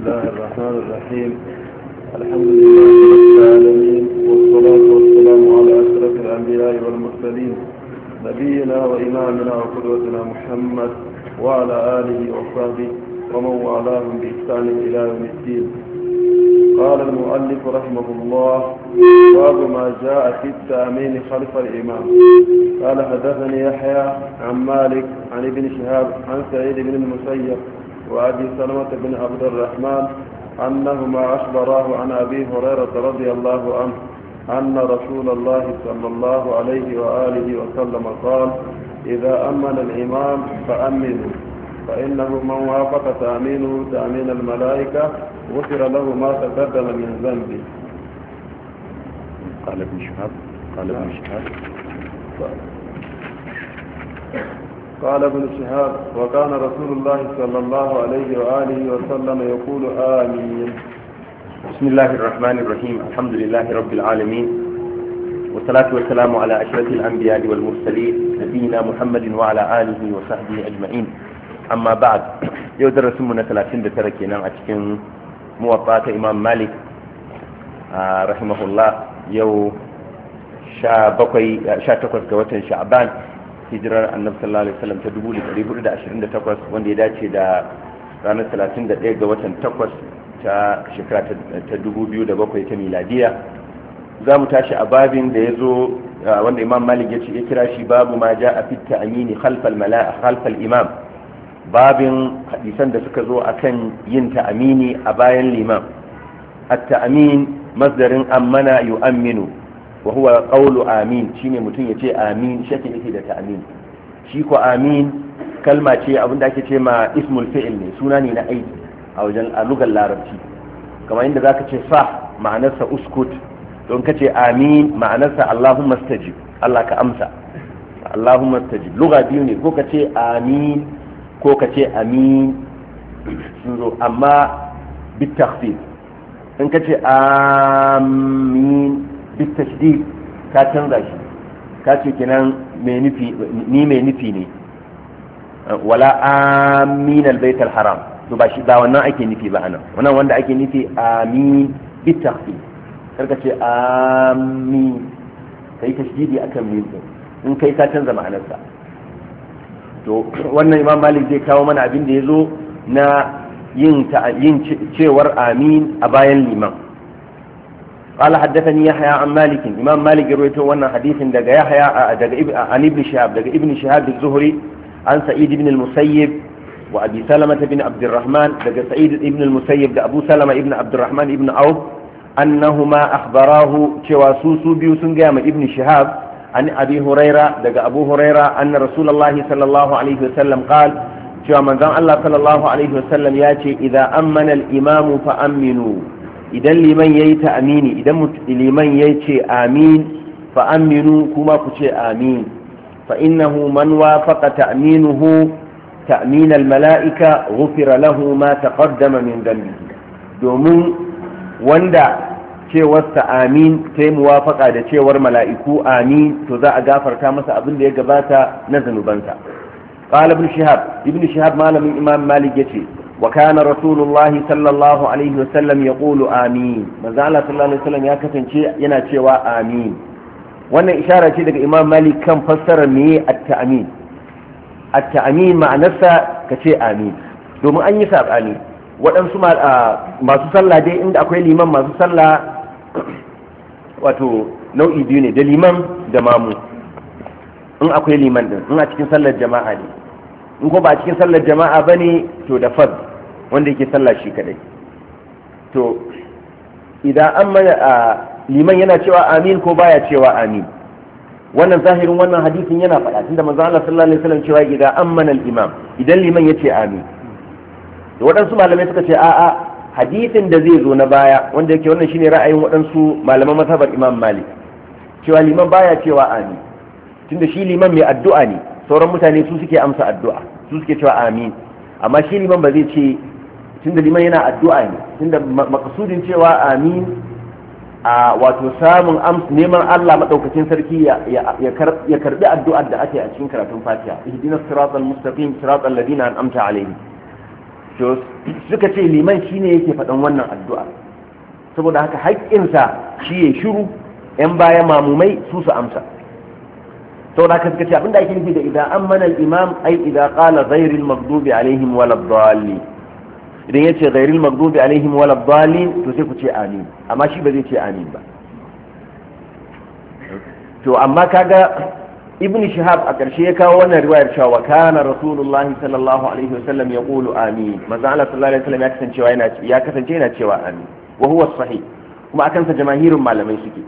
الله الرحمن الرحيم. الحمد لله رب العالمين، والصلاة والسلام على أشرف الأنبياء والمرسلين، نبينا وإمامنا وقدوتنا محمد وعلى آله وصحبه ومن والاهم بإحسان إلى يوم الدين. قال المؤلف رحمه الله: باب ما جاء في التأمين خلف الإمام. قال: حدثني يحيى عن مالك عن ابن شهاب عن سعيد بن المسيب وأبي سلمة بن عبد الرحمن أنهما أخبراه عن أبي هريرة رضي الله عنه أن رسول الله صلى الله عليه وآله وسلم قال: إذا أمن الإمام فأمنوا، فإنه من وافق تأمينه تأمين الملائكة غفر له ما تقدم من ذنبه. قال ابن شهاب قال ابن شهاب: وكان رسول الله صلى الله عليه وآله وسلم يقول آمين. بسم الله الرحمن الرحيم. الحمد لله رب العالمين، والصلاة والسلام على أشرف الأنبياء والمرسلين نبينا محمد وعلى آله وصحبه أجمعين. أما بعد، يودر رسمنا 39 كنا أتكن موطأة إمام مالك رحمه الله يو sha takwas ga watan sha'ban hijirar annabi sallallahu alaihi wasallam ta 1428 wanda ya dace da ranar 31 ga watan 8 ta shekara ta 2007 ta miladiya. za mu tashi a babin da ya zo wanda imam malik ya kira shi babu ma ja a fitta amini khalfal imam, babin hadisan da suka zo akan yin ta'amini a bayan limam. at-ta'amin masdarin ammana yu'amminu wa huwa qawlu amin, shine mutum yace amin, shi yake da ta'amin. shi ko amin kalma ce abinda ake ce ma ismul fi'il ne, suna ne na aiki a wajen lugar larabci. kamar inda zaka ce sah ma'anarsa uskut, don kace amin ma'anarsa allahumma stajib, Allah ka amsa, allahumma stajib. lugha biyu ne, ko kace amin ko kace amin, sun zo amma bit takhfif. in kace amin bitashdid ka canza shi, ka ce kenan ni mai nufi ne. wala amin albayt alharam, to ba shi ba wannan ake nufi ba anan. wannan wanda ake nufi amin bitakhfif, karka ce amin kai tashdidi akan min, in kai ka canza ma'anarsa. to wannan imam malik zai kawo mana abin da yazo na yin cewar amin a bayan liman. قال حدثني يحيى عن مالك. إمام مالك رويته وانا حديث دقى يحيى عن ابن شهاب، دقى ابن شهاب الزهري عن سعيد بن المسيب وأبي سلمة بن عبد الرحمن، دقى سعيد بن المسيب دقى أبو سلمة بن عبد الرحمن بن عوف أنهما أخبراه شواسوسو بيوسن قام ابن شهاب عن أبي هريرة، دقى أبو هريرة أن رسول الله صلى الله عليه وسلم قال: شو من ذا الله صلى الله عليه وسلم ياتي إذا أمن الإمام فأمنوا، idan liman yayi ta'amini, idan liman yayi ce amin fa aminu, kuma ku ce amin. fa innahu man wafaqa ta'minuhu ta'min al-mala'ika ghufira lahu ma taqaddama min dhanbihi, domin wanda cewar ta amin ta muwafaqa da cewar mala'iku amin, to za a gafarta masa abin da ya gabata na zanubansa. qala ibn shihab malamin imam malik yace: وكان رسول الله صلى الله عليه وسلم يقول آمين. ماذا الله صلى الله عليه وسلم يا كتنشي yana cewa amin. wannan ishara ce daga imam malik kan fassara me at-ta'min. at-ta'min ma'anarsa kace amin, domin an yi sabani waɗansu masu sallah dai, inda akwai liman masu sallah wato nau'i biyu ne, da liman da mamu. in akwai liman din, in a cikin sallar jama'a ne, in ko ba a cikin sallar jama'a bane to da fard wanda yake sallah shi kadai. to idan an liman yana cewa amin ko baya cewa amin, wannan zahirin wannan hadisin yana faɗa, tunda manzo Allah sallallahu alaihi wasallam cewa idan ammana al-imam, idan liman yace amin. to waɗansu malamai suka ce a'a, hadisin da zai zo na baya, wanda yake wannan shine ra'ayin waɗansu malaman mazhabar imam malik, cewa liman baya cewa amin, tunda shi liman mai addu'a ne, sauran mutane su suke amsa addu'a, su suke cewa amin. amma shi liman ba zai ce, tunda liman yana addu'a ne, tunda makasudin cewa amin a wato samun neman Allah madaukakin sarki ya karbi addu'ar da ake a cikin karatun Fatiha. ihdinas siratal mustaqim siratal ladina an'amta alaihim. to suka ce liman shine yake faɗan wannan addu'a saboda haka haƙƙinsa shi ya shiru yan baya mamumai su amsa saboda haka suka ce abinda ake nufi da idan ammana al-imam ai idan qala ghayril maghdubi alaihim waladdallin idan yace ghayril maghdubi alaihim waladdallin to sai ku ce amin amma shi ba zai ce amin ba to amma kaga ibn shihab a ƙarshe ya kawo wannan riwayar cewa wa kana rasulullah sallallahu alaihi wasallam yaqulu amin manzo Allah sallallahu alaihi wasallam ya kasance yana cewa amin wa huwa sahih kuma akan sa jamaahirun malamai suke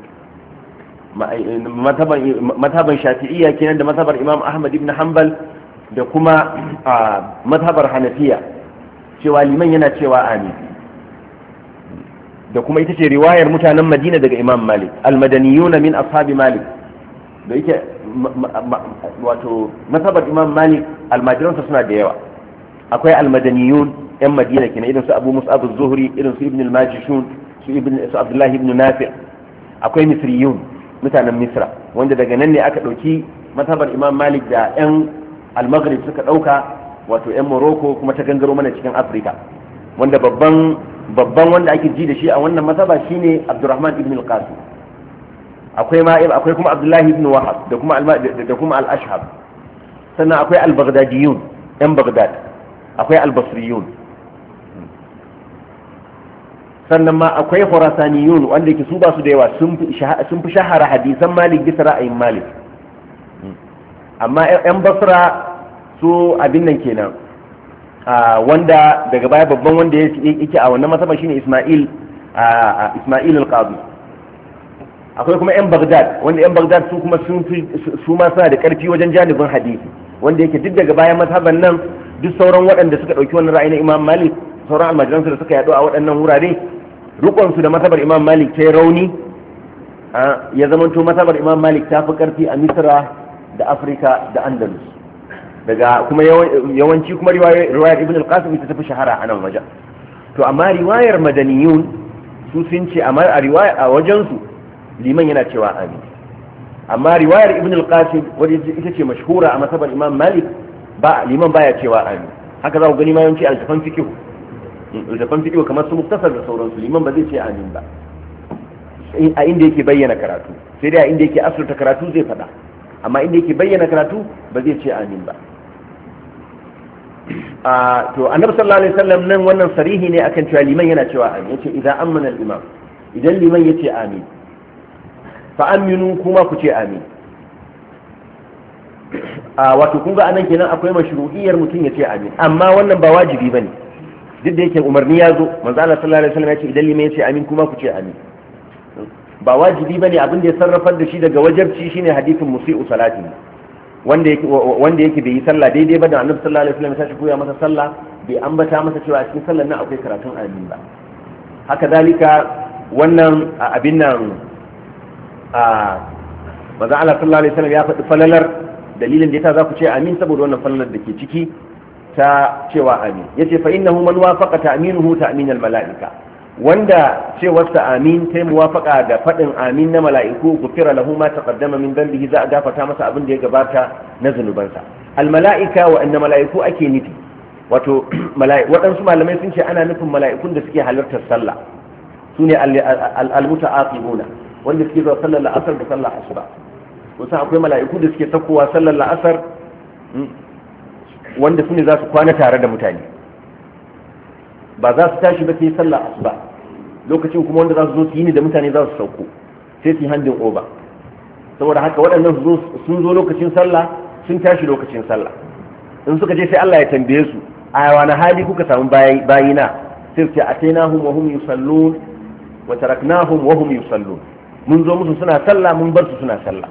mazhaban shafi'iyya kenan da mazhabar imam ahmad ibn hanbal da kuma mazhabar hanafiya cewa liman yana cewa amin da kuma ita ce riwayar mutanen madina daga imam malik almadaniyuna min ashabi malik da yake wato mazhabar imam malik almajiransa suna da yawa akwai almadaniyun yan madina kenan irin su abu mus'ab az-zuhri irin su ibn al-majishun su abdullahi ibn nafi' akwai misriyun mutanen misra wanda daga nan ne aka dauki mazhabar imam malik da yan al-maghrib suka dauka wato yan morocco kuma ta gangaro mana cikin africa wanda babban wanda ake ji da shi a wannan mazhaba shine abdurrahman ibn al-qasim akwai kuma abdullahi ibn wahab da kuma al-ashhab sannan akwai al-baghdadiyun yan baghdad akwai al-basriyun sannan ma akwai khurasaniyun wanda yake su ba su da yawa sun fi shahara hadisan malik bisa ra'ayin malik amma yan basra su abin nan kenan wanda daga baya babban wanda yake a wannan masaba shine isma'il al-qadi akwai kuma yan baghdad wanda yan baghdad su kuma su ma suna da karfi wajen janibin hadisi wanda yake duk daga bayan mazhaban nan duk sauran waɗanda suka ɗauki wannan ra'ayi na imam malik sauran almajiransu da suka yaɗo a waɗannan wurare rukunsu da mazhabar imam malik ta yi rauni ya zamanto mazhabar imam malik ta fi karfi a misra da afirka da andalus daga kuma yawanci kuma riwayar ibn al-qasim ita tafi shahara a nan wajen to amma riwayar madaniyun su sun ce amma a riwaya a wajen su liman yana cewa amin amma riwayar ibn al-qasim wadda ita ce mashhura a masabar imam malik ba liman baya cewa amin haka za ku gani ma yawanci altafan fiqh kamar su muktasar da sauransu liman ba zai ce amin ba a inda yake bayyana karatu sai dai a inda yake asirta karatu zai faɗa amma inda yake bayyana karatu ba zai ce amin ba to annabi sallallahu alaihi wasallam nan wannan sarihi ne akan cewa liman yana cewa amin yace idan amana al-imam idan liman yace amin fa aminu kuma ku ce amin wato kun ga anan kenan akwai mashru'iyyar mutum yace amin amma wannan ba wajibi bane duk da yake umarni ya zo manzo Allah sallallahu alaihi wasallam yace idan liman yace amin kuma ku ce amin ba wajibi bane abin da ya sarrafar da shi daga wajibci shine hadisin musii'u salati wanda yake bai yi sallah daidai ba da annabi sallallahu alaihi wasallam ya tashi koya masa sallah bai ambata masa cewa a cikin sallar nan akwai karatun amin ba haka zalika wannan abin nan manzo Allah sallallahu alaihi wasallam ya faɗi falalar dalilin da yasa za ku ce amin saboda wannan falalar da ke ciki ta cewa amin yace fa innahu man wafaqa ta'minuhu ta'min al-mala'ika wanda cewarsa amin ta muwafaka da faɗin amin na mala'iku gufira lahu ma taqaddama min dhanbihi za a gafarta masa abin da ya gabata na zunubansa al-mala'ika wa anna mala'iku ake nufi wato waɗansu malamai sun ce ana nufin mala'ikun da suke halartar sallah sune al-muta'aqibuna wanda suke zuwa sallar la'asar da sallar asuba kusan akwai mala'iku da suke sakowa sallar la'asar wanda su ne za su kwana tare da mutane ba za su tashi ba sai sallar asuba lokacin kuma wanda za su zo su yi ni da mutane za su sauko sai su yi handin oba saboda haka waɗannan sun zo lokacin sallah sun tashi lokacin sallah in suka je sai Allah ya tambaye su a wani hali kuka samu bayina sai su ce atainahum wa hum yusallun wa taraknahum wa hum yusallun mun zo musu suna sallah mun bar su suna sallah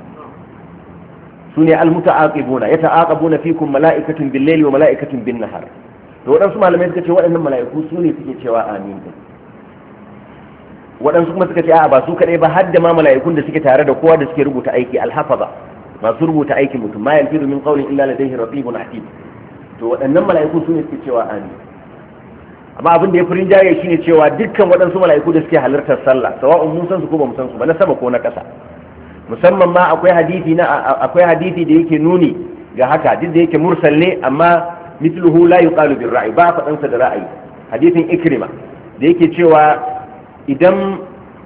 sune almutaaqibuna yata'aqabuna fikum mala'ikatun bil-layli wa mala'ikatun bin-nahar to waɗansu malamai suka ce waɗannan mala'iku su ne suke cewa amin din waɗansu kuma suka ce a'a ba su kaɗai ba har da ma mala'ikun da suke tare da kowa da suke rubuta aiki alhafaza masu rubuta aikin mutum ma yalfidu min qawlin illa ladayhi raqibun atid to waɗannan mala'iku su ne suke cewa amin amma abin da ya fi rinjaye shine cewa dukkan waɗansu mala'iku da suke halartar sallah sawa'un mun san su ko ba mu san su ba na sama ko na ƙasa musamman ma akwai hadisi da yake nuni ga haka duk da yake mursal ne amma mithluhu la yuqalu bir ra'i ba faɗansa da ra'ayi hadisin ikrima da yake cewa idan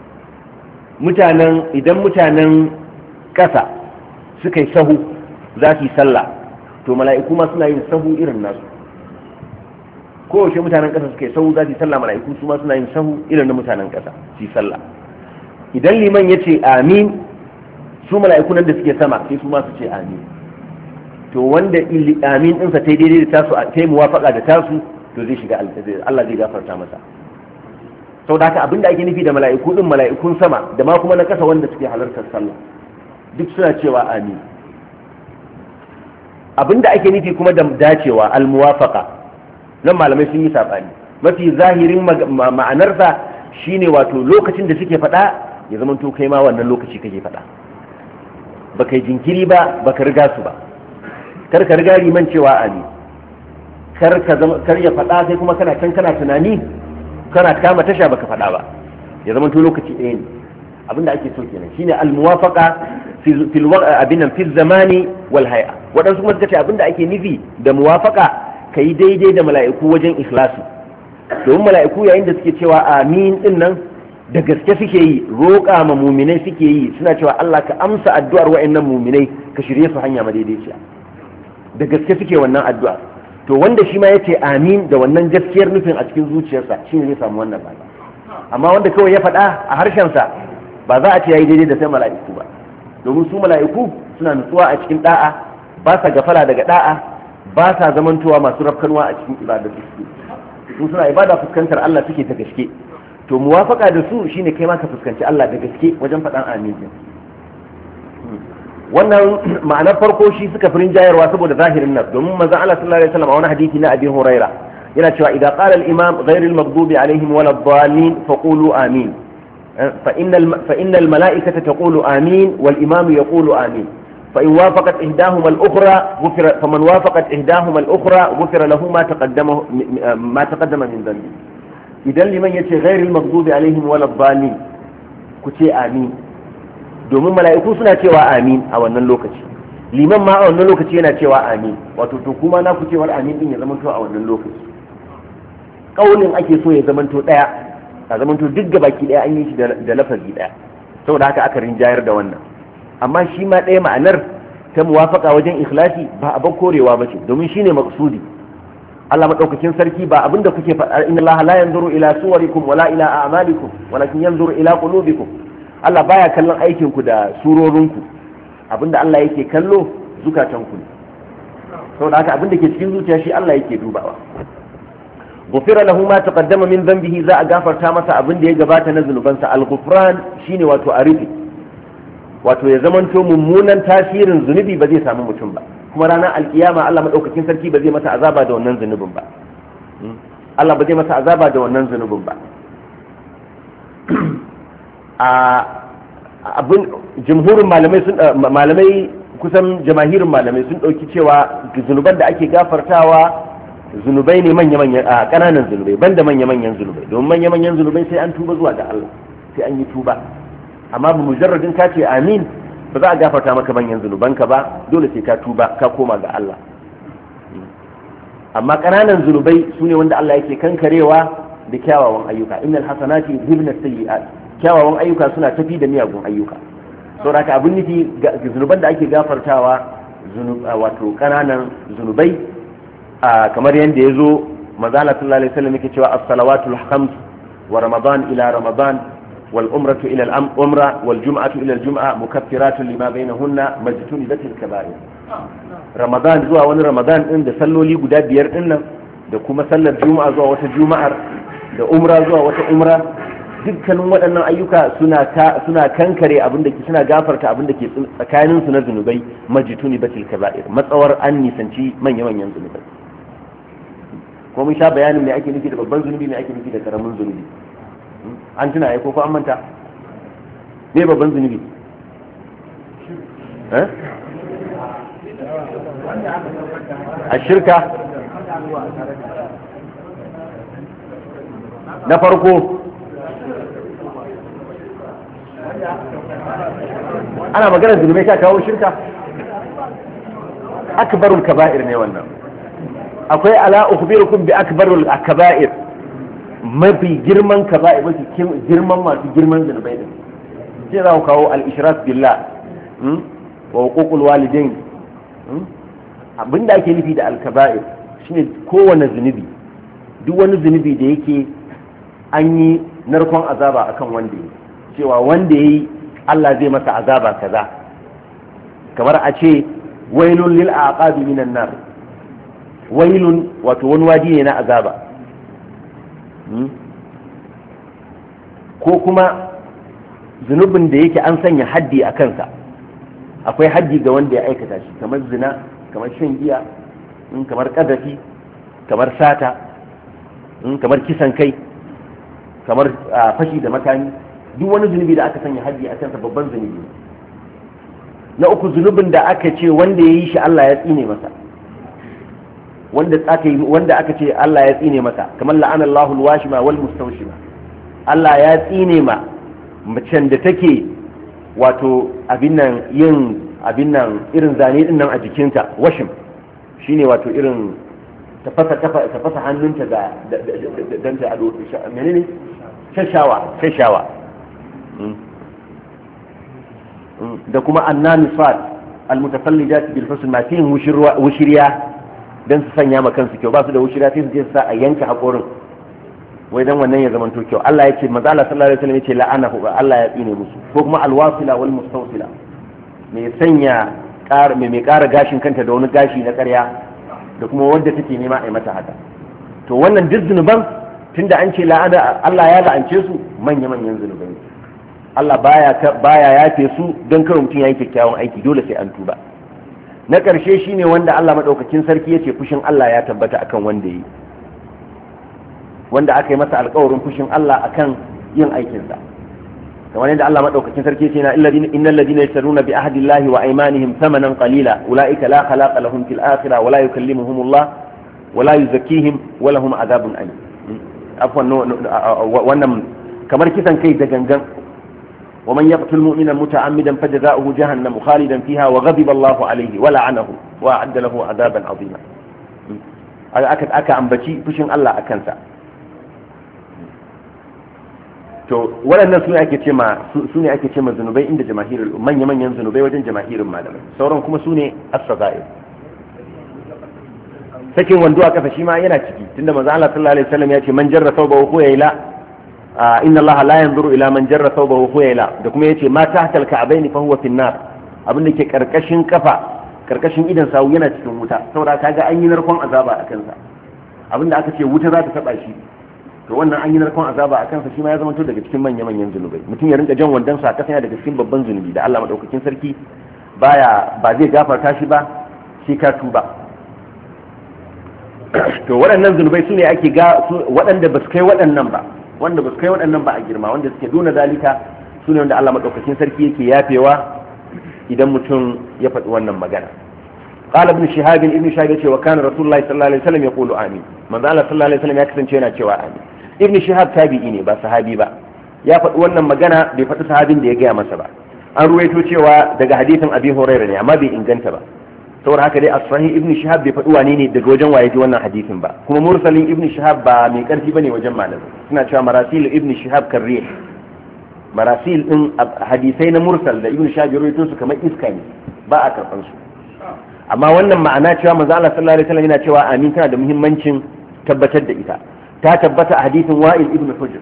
mutanen ƙasa suka yi sahu za su yi sallah to mala'iku ma suna yin sahu irin nasu kowace mutanen ƙasa suka yi sahu za su yi sallah mala'iku su ma suna yin sahu irin na mutanen ƙasa su yi sallah idan liman ya ce amin su mala'iku nan da suke sama sai su ma su ce amin to wanda amin ɗinsa ta yi daidai da tasu ta yi muwafaƙa da tasu to zai shiga Allah zai gafarta masa sau da haka abinda ake nufi da mala'iku ɗin mala'ikun sama da ma kuma na ƙasa wanda suke halartar sallah duk suna cewa amin abinda ake nufi kuma da dacewa almuwafaqa nan malamai sun yi sabani mafi zahirin ma'anarsa shine wato lokacin da suke faɗa ya zama to kai ma wannan lokaci kake faɗa baka yi jinkiri ba baka riga su ba kar ka riga liman cewa amin kar ya faɗa sai kuma kana can kana tunani kana kama tasha baka faɗa ba ya zama to lokaci ɗaya ne abinda ake so kenan shine almuwafaqa fi zamani wal hay'a waɗansu kuma suka ce abinda ake nufi da muwafaqa kai daidai da mala'iku wajen ikhlasi domin mala'iku yayin da suke cewa amin din nan da gaske suke yi roƙa ma muminai suke yi suna cewa Allah ka amsa addu'ar wa'annan muminai ka shirye su hanya madaidaiciya da gaske suke wannan addu'a to wanda shi ma yace amin da wannan gaskiyar nufin a cikin zuciyarsa shine zai samu wannan ba amma wanda kawai ya faɗa a harshensa ba za a ce yayi daidai da sai mala'iku ba domin su mala'iku suna nutsuwa a cikin da'a ba sa gafala daga da'a ba sa zamantowa masu rafkanwa a cikin ibada su suna ibada fuskantar Allah suke ta gaske to muwafaka da su shine kai ma ka fuskanci Allah da gaske wajen faɗan amin wannan ma'anar farko shi suka firin jayarwa saboda zahirin nas domin manzon Allah sallallahu alaihi wasallam a wani hadisi na Abi Huraira yana cewa idan qala al-imam ghayr al-maghdubi alaihim wala ad-dallin faqulu amin fa innal mala'ikata taqulu amin wal imam yaqulu amin fa in wafaqat ihdahuma al-ukhra ghufira faman wafaqat ihdahuma al-ukhra ghufira lahu ma taqaddama min dhanbi idan liman yace ghayr al-maghdubi alaihim wala ad-dallin ku ce amin domin mala'iku suna cewa amin a wannan lokaci liman ma a wannan lokaci yana cewa amin wato to kuma na ku cewar amin din ya zamanto a wannan lokaci kaulin ake so ya zamanto daya a zamanto duk gabaki daya an yi shi da lafazi daya saboda haka aka rinjayar da wannan amma shi ma daya ma'anar ta muwafaka wajen ikhlasi ba abin korewa ba ce domin shine maqsudi Allah madaukakin sarki ba abinda kuke faɗa inna Allah la yanzuru ila suwarikum wala ila a'malikum walakin yanzuru ila qulubikum Allah baya kallon aikinku da surorinku abinda Allah yake kallo zukatanku ne saboda haka abinda ke cikin zuciya shi Allah yake dubawa ghufira lahu ma taqaddama min dhanbihi za a gafarta masa abinda ya gabata na zunubansa al-ghufran shine wato arifi wato ya zamanto mummunan tasirin zunubi ba zai samu mutum ba kuma ranar alkiyama Allah madaukakin sarki ba zai masa azaba da wannan zunubin ba Allah ba zai masa azaba da wannan zunubin ba abin jumhurin malamai kusan jamahirin malamai sun dauki cewa zunuban da ake gafartawa zunubai ne manya-manyan a kananan zunubai banda manya-manyan zunubai domin manya-manyan zunubai sai an tuba zuwa ga Allah sai an yi tuba amma ba mujarradin ka ce amin ba za a gafarta maka manyan zunubanka ba dole sai ka tuba ka koma ga Allah amma kananan zunubai sune wanda Allah yake kankarewa da kyawawan ayyuka innal hasanati yudhibna sayyi'at kyawawan ayyuka suna tafi da miyagun ayyuka saboda haka abin nufi zunuban da ake gafartawa wato kananan zunubai kamar yadda ya zo manzala sallallahu alaihi wasallam yake cewa as-salawatul khams wa ramadan ila ramadan wal umratu ila al-umra wal jum'atu ila al-jum'a mukaffiratun lima bainahunna majtunibatil kaba'ir ramadan zuwa wani ramadan din da salloli guda biyar din nan da kuma sallar juma'a zuwa wata juma'ar da umra zuwa wata umra dukkanin waɗannan ayyuka suna kankare abinda ke suna gafarta abinda ke tsakanin su na zunubai majituni batil kaba'ir matsawar an nisanci manya-manyan zunubai ko mun sha bayanin me ake nufi da babban zunubi me ake nufi da karamin zunubi an tuna ai ko an manta me babban zunubi a shirka na farko ana maganar zunubai ka kawo shirka akbarul kaba'ir ne wannan akwai ala ukhbirukum bi akbarul kaba'ir, mafi girman kaba'ir, mafi girman masu girman zunubai din sai za ku kawo al-ishrak billah wa huququl walidain. Abinda ake nufi da al-kaba'ir shine kowane zunubi, duk wani zunubi da yake an yi narkon azaba akan wanda yi, cewa wanda yi Allah zai masa azaba kaza, kamar a ce wailun lil aqabi minan nar, wailun wato wani wadi ne na azaba, ko kuma zunubin da yake an sanya haddi a kansa, akwai haddi ga wanda ya aikata shi, kamar zina, kamar shan giya, kamar kadafi, kamar sata, kamar kisan kai, kamar fashi da makami, duk wani zunubi da aka sanya haddi a kansa babban zunubi. Na uku, zunubin da aka ce wanda ya yi shi Allah ya tsine masa, wanda aka ce Allah ya tsine masa, kamar la'anallahu alwashima wal mustawshima, Allah ya tsine ma macen da take wato abin nan irin zane din nan a jikinta, washim shine wato irin tafasa hannunta da dan ta ado, menene shashawa da kuma annamisat almutafallijat bil husn, ma tin wushiriya dan su sanya ma kansu kyau, ba su da wushiriya sai su je sa a yanka hakorin wai dan wannan ya zamanto kyau. Allah ya ce manzo Allah sallallahu alaihi wasallam ya ce la'anahu, Allah ya tsine musu. Ko kuma alwasila wal mustawsila, mai sanya mai ƙara gashin kanta da wani gashi na ƙarya, da kuma wanda take nema a yi mata haka. To wannan duk zunuban tunda an ce la'ana, Allah ya la'ance su, manya-manyan zunubai. Allah baya yafe su don kar mutum ya yi kyakkyawan aiki, dole sai an tuba. Na ƙarshe shine wanda Allah madaukakin sarki ya ce fushin Allah ya tabbata akan wanda yi, wanda aka yi masa alƙawarin fushin Allah akan yin aikinsa, kamar yadda Allah madaukakin sarki ce na innal ladina yashruna bi ahdi Allahi wa aymanihim thamanan qalila ulaika la khalaqa lahum fil akhirah wa la yukallimuhum Allah wa la yuzakkihim wa lahum adhabun alim. Afwan, wannan kamar kisan kai da gangan, wa man yaqtul mu'mina muta'ammidan fajza'uhu jahannam khalidan fiha wa ghadiba Allahu alayhi wa la'anahu wa a'adda lahu adhaban 'azima. Aka ambaci fushin Allah akan sa. To waɗannan su ne ake ce ma zunubai inda jamahirul manya-manyan zunubai wajen jamahirin malamai, sauran kuma su ne as-sagair. Sakin wando a kasa shi ma yana ciki, tunda manzo Allah sallallahu alaihi wasallam ya ce man jarra thawbahu khuyayla inna Allah la yanzuru ila man jarra thawbahu khuyayla, da kuma yace ma tahtal ka'bayn fa huwa fi an-nar, abin da ke karkashin kafa, karkashin idan sawu yana cikin wuta, saboda kaga an yi narkon azaba a kansa, abin da aka ce wuta za ta taba shi, to wannan an yi narkon azaba a kansa, shi ma ya zama to daga cikin manya-manyan zunubai. Mutum ya rinka jan wandon sa kasa yana daga cikin babban zunubi da Allah madaukakin sarki ba zai gafarta shi ba sai ka tuba. To waɗannan zunubai su ne ake waɗanda ba su kai waɗannan ba, wanda ba su kai waɗannan ba a girma, wanda suke duna zalika su ne wanda Allah madaukakin sarki yake yafewa idan mutum ya faɗi wannan magana. قال ابن شهاب يقول وكان رسول الله صلى الله عليه وسلم يقول آمين. من ذا الله صلى الله عليه وسلم يكسن شيئا cewa آمين. Ibn Shihab tabi'i ne ba sahabi ba, ya faɗi wannan magana bai faɗi sahabin da ya gaya masa ba. An ruwaito cewa daga hadisin Abi Hurairah ne amma bai inganta ba, saboda haka dai as-sahih Ibn Shihab bai faɗi wane ne daga wajen waye ji wannan hadisin ba, kuma mursalin Ibn Shihab ba mai ƙarfi bane wajen malamai, suna cewa marasil Ibn Shihab karrih, marasil din hadisai na mursal da Ibn Shihab ya ruwaito su kamar iska ne, ba a karɓan su. Amma wannan ma'ana cewa manzo Allah sallallahu alaihi wasallam yana cewa amin tana da muhimmancin tabbatar da ita. Ta tabbata a hadisin Wa'il ibn Hujr,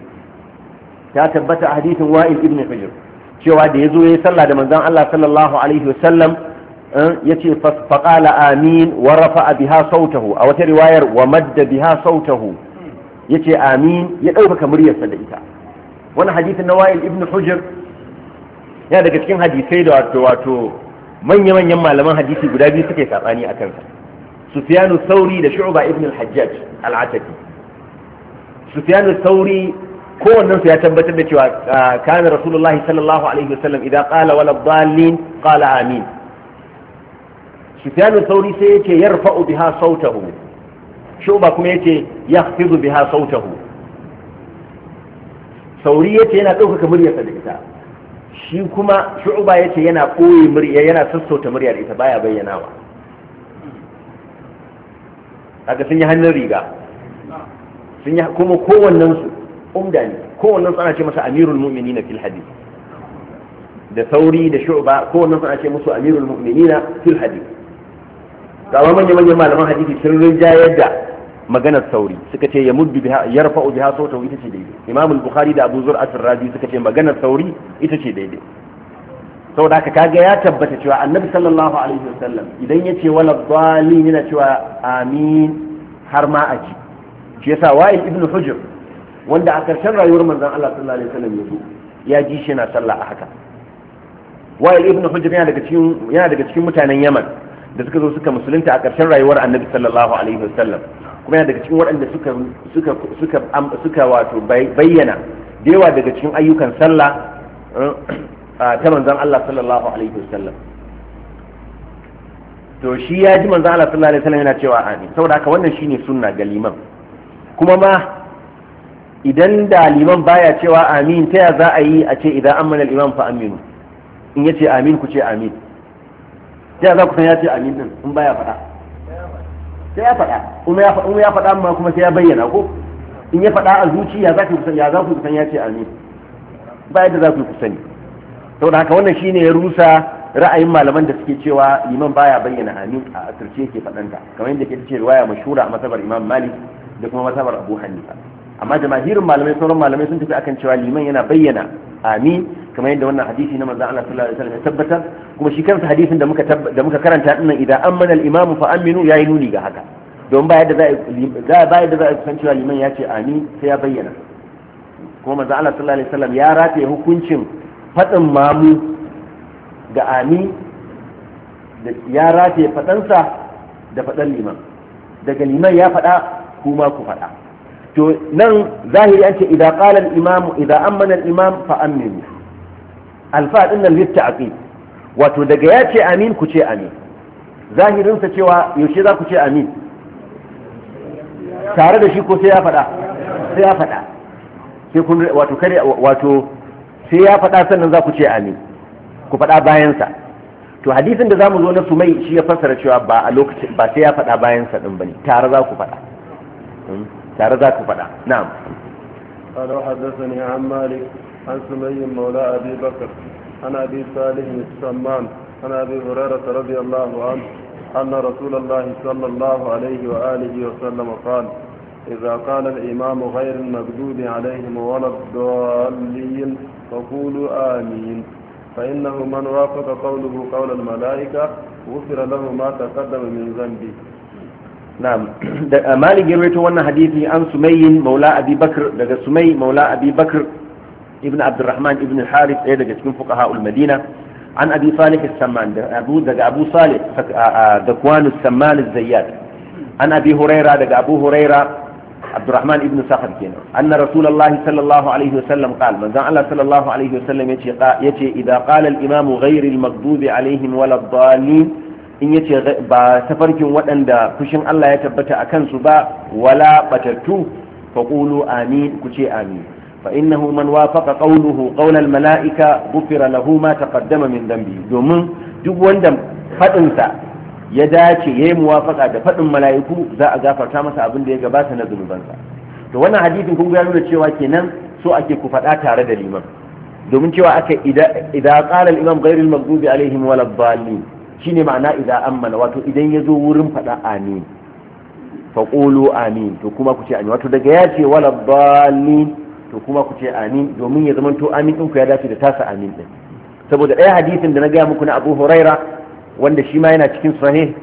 cewa da yazo yayi sallah da manzon Allah sallallahu alaihi wasallam yace fa qala amin wa rafa'a biha sautahu, a wata riwayar wa madda biha sautahu, yace amin ya dauka muryarsa da ita. Wannan hadisin na Wa'il ibn Hujr yana daga cikin hadisai da wato manya-manyan malaman hadisi guda biyu suke sabani akan sa, Sufyanu Thawri da Shu'ba ibn al-Hajjaj al-Ataki. Sufyanu Thawri kowannen su ya tabbatar da cewa kana Rasulullahi sallallahu alaihi wasallam idan qala wala dallin qala amin. Sufyanu Thawri sai yace yarfa'u biha sautahu, Shu'ba kuma yace yakhfidu biha sautahu. Thawri yace yana ɗaukaka muryarsa da ita, shi kuma Shu'ba yace yana koyi murya, yana sassauta murya da ita, baya bayyanawa. kaga sun yi hannun riga, sun yi kuma kowannen su umda ne, kowannen su ana ce masa amirul mu'minina fil hadith, da sauri da shu'ba kowannen su ana ce musu amirul mu'minina fil hadith. ga manyan malaman hadisi sun rinjayar da maganar sauri suka ce ya muddu biha yarfa'u biha sautahu ita ce daidai. Imam al-Bukhari da Abu Zur'a ar-Razi suka ce maganar sauri ita ce daidai. saboda haka kaga ya tabbata cewa Annabi sallallahu alaihi wasallam idan yace wala dhalin yana cewa amin har ma aji. shi yasa Wa'il ibn Hujr wanda a karshen rayuwar manzon Allah sallallahu alaihi wasallam yazo ya ji shi na sallah a haka. Wa'il ibn Hujr yana daga cikin mutanen Yaman da suka zo suka musulunta a karshen rayuwar Annabi sallallahu alaihi wasallam, kuma yana daga cikin waɗanda suka wato bayyana da yawa daga cikin ayyukan sallah ta manzon Allah sallallahu alaihi wasallam. to shi ya ji manzon Allah sallallahu alaihi wasallam yana cewa amin, saboda haka wannan shine sunna ga liman. kuma ma idan da liman baya cewa amin ta ya za a yi a ce idan amana al-imam fa aminu, in yace amin ku ce amin, ta ya za ku san ya ce amin din in baya faɗa? sai ya faɗa, kuma ya faɗa amma kuma sai ya bayyana ko in ya faɗa a zuciya za ku kusan ya ce amin, ba yadda za ku sani. saboda haka wannan shine ya rusa ra'ayin malaman da suke cewa liman baya bayyana amin a asirce yake faɗanta, kamar yadda ke ce riwaya mashhura a masabar Imam Malik da kuma masabar Abu Hanifa. amma jamahirin malamai, sauran malamai sun tafi akan cewa liman yana bayyana amin kamar yadda wannan hadisi na manzon Allah sallallahu alaihi wasallam ya tabbatar, kuma shi kansa hadisin da muka karanta dinnan idan amana al-imamu fa aminu yayi nuni ga haka, don ba yadda za a san cewa liman ya ce amin sai ya bayyana. kuma manzon Allah sallallahu alaihi wasallam ya rataye hukuncin fadin mamu ga amin ya rataye fadansa da fadan liman, daga liman ya fada kuma ku fada. to nan zahiri an ce idan qala al-imam idan amana al-imam fa aminu, alfa din nan litta'aqib, wato daga ya ce amin ku ce amin. zahirin sa cewa yaushe za ku ce amin tare da shi ko sai ya faɗa? sai ya faɗa, sai kun wato kare wato sai ya faɗa sannan za ku ce amin, ku faɗa bayan sa. to hadisin da zamu zo na Sumai shi ya fassara cewa ba a lokacin ba sai ya faɗa bayan sa din bane, tare za ku faɗa, tare za ku faɗa. na'am. قال حدثني عن مالك عن سمي مولى أبي بكر عن أبي صالح السمان عن أبي هريرة رضي الله عنه أن رسول الله صلى الله عليه وآله وسلم قال إذا قال الإمام غير المغضوب عليهم ولا الضالين فقولوا آمين فإنه من وافق قوله قول الملائكة غفر له ما تقدم من ذنبه. نعم. مالك يروي وانا حديثي عن سمي مولى أبي بكر دقى سمي مولى أبي بكر ابن عبد الرحمن ابن الحارث دقى تكون فقهاء المدينة عن أبي صالح السمان دقى أبو صالح دكوان السمان الزيات عن أبي هريرة دقى أبو هريرة عبد الرحمن ابن صخر كينا أن رسول الله صلى الله عليه وسلم قال من ذا الله صلى الله عليه وسلم يتي إذا قال الإمام غير المغضوب عليهم ولا الضالين in yace ba tafarkin waɗanda fushin Allah ya tabbata a kansu ba wala batattu fa qulu amin ku ce amin fa innahu man wafaqa qawluhu qawla al malaika ghufira lahu ma taqaddama min dhanbi, domin duk wanda fadin sa ya dace yayi muwafaqa da fadin malaiku za a gafarta masa abin da ya gabata na zunubansa. to wannan hadisin kun ga nuna cewa kenan so ake ku faɗa tare da liman, domin cewa aka idza qala al imam ghayr al maghdubi alaihim wala dhalin shine ma'ana idan ammana, wato idan ya zo wurin faɗa amin fa qulu amin to kuma ku ce amin, wato daga ya ce wala dallin to kuma ku ce amin, domin ya zama to amin ɗinku ya dace da tasa amin ɗin. saboda ɗaya hadisin da na gaya muku na Abu Huraira wanda shi ma yana cikin sahih,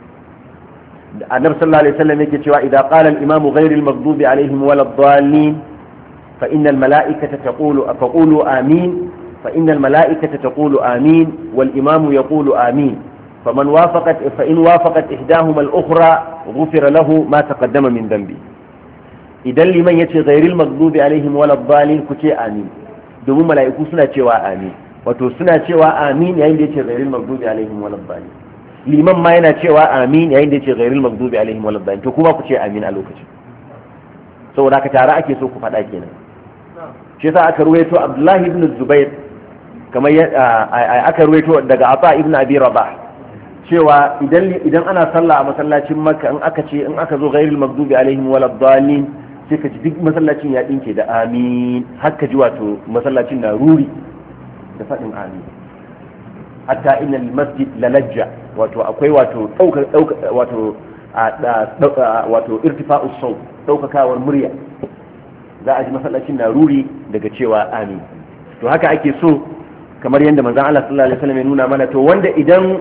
annabi sallallahu alaihi wasallam yake cewa idan qala al-imam ghayr al-maghdubi alaihim wala dallin fa innal mala'ikata taqulu faqulu amin فإن الملائكة تقول آمين والإمام يقول آمين فإن وافقت إحداهما الأخرى غفر له ما تقدم من ذنبه. إذا لمن يتي غير المغضوب عليهم ولا الضالين كتي آمين، دوم ملائكة سنة شوى آمين، wato suna cewa amin yayin da yace ghairil maghdubi alaihim waladdallin, liman ma yana cewa amin yayin da yace ghairil maghdubi alaihim waladdallin, to kuma ku ce amin a lokacin. saboda ka tare ake so ku faɗa kenan. shi yasa aka ruwaito Abdullahi ibn Zubair kamar aka ruwaito daga Ata ibn Abi Rabah cewa idan ana sallah a masallacin makka in aka zo ghairil maghdubi alaihim waladdallin sai ka ji duk masallacin ya dinke da amin haka ji wato masallacin na ruri da faɗin amin hatta inna masjid lalajja wato akwai wato wato irtifa'us saut daukakawar murya za a ji masallacin na ruri daga cewa amin to haka ake so kamar yadda manzon Allah sallallahu alaihi wasallam ya nuna mana to wanda idan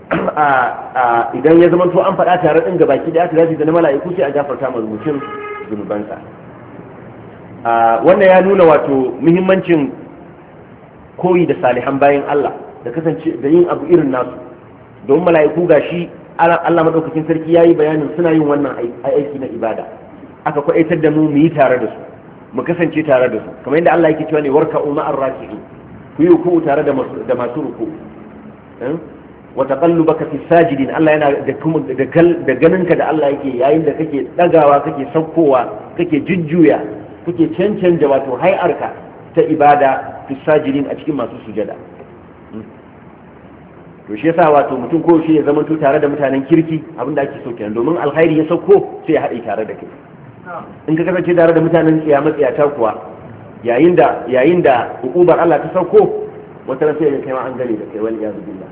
ya zama to an faɗa tare din gabaki da aka dace da na mala'iku sai a gafarta ma mutum zunubansa wannan ya nuna wato muhimmancin koyi da salihan bayan Allah da kasance da yin abu irin nasu don mala'iku gashi Allah madaukakin sarki yayi bayanin suna yin wannan aiki na ibada aka kwaitar da mu yi tare da su mu kasance tare da su kamar yadda Allah yake cewa ne warka'u ma'ar raki'in ku yi ruku tare da masu ruku wa taqallubaka fi sajidin Allah yana da ganinka da Allah yake yayin da kake dagawa kake saukowa kake jujjuya kake cancanta wato hay'arka ta ibada fi sajidin a cikin masu sujada to shi yasa wato mutum ko shi ya zama to tare da mutanen kirki abinda ake so kenan domin alkhairi ya sauko sai ya haɗe tare da kai in ka kasance tare da mutanen kiyama tsiyata kuwa yayin da hukubar Allah ta sauko wata ran sai kai ma an gane da kai wal iyadu billah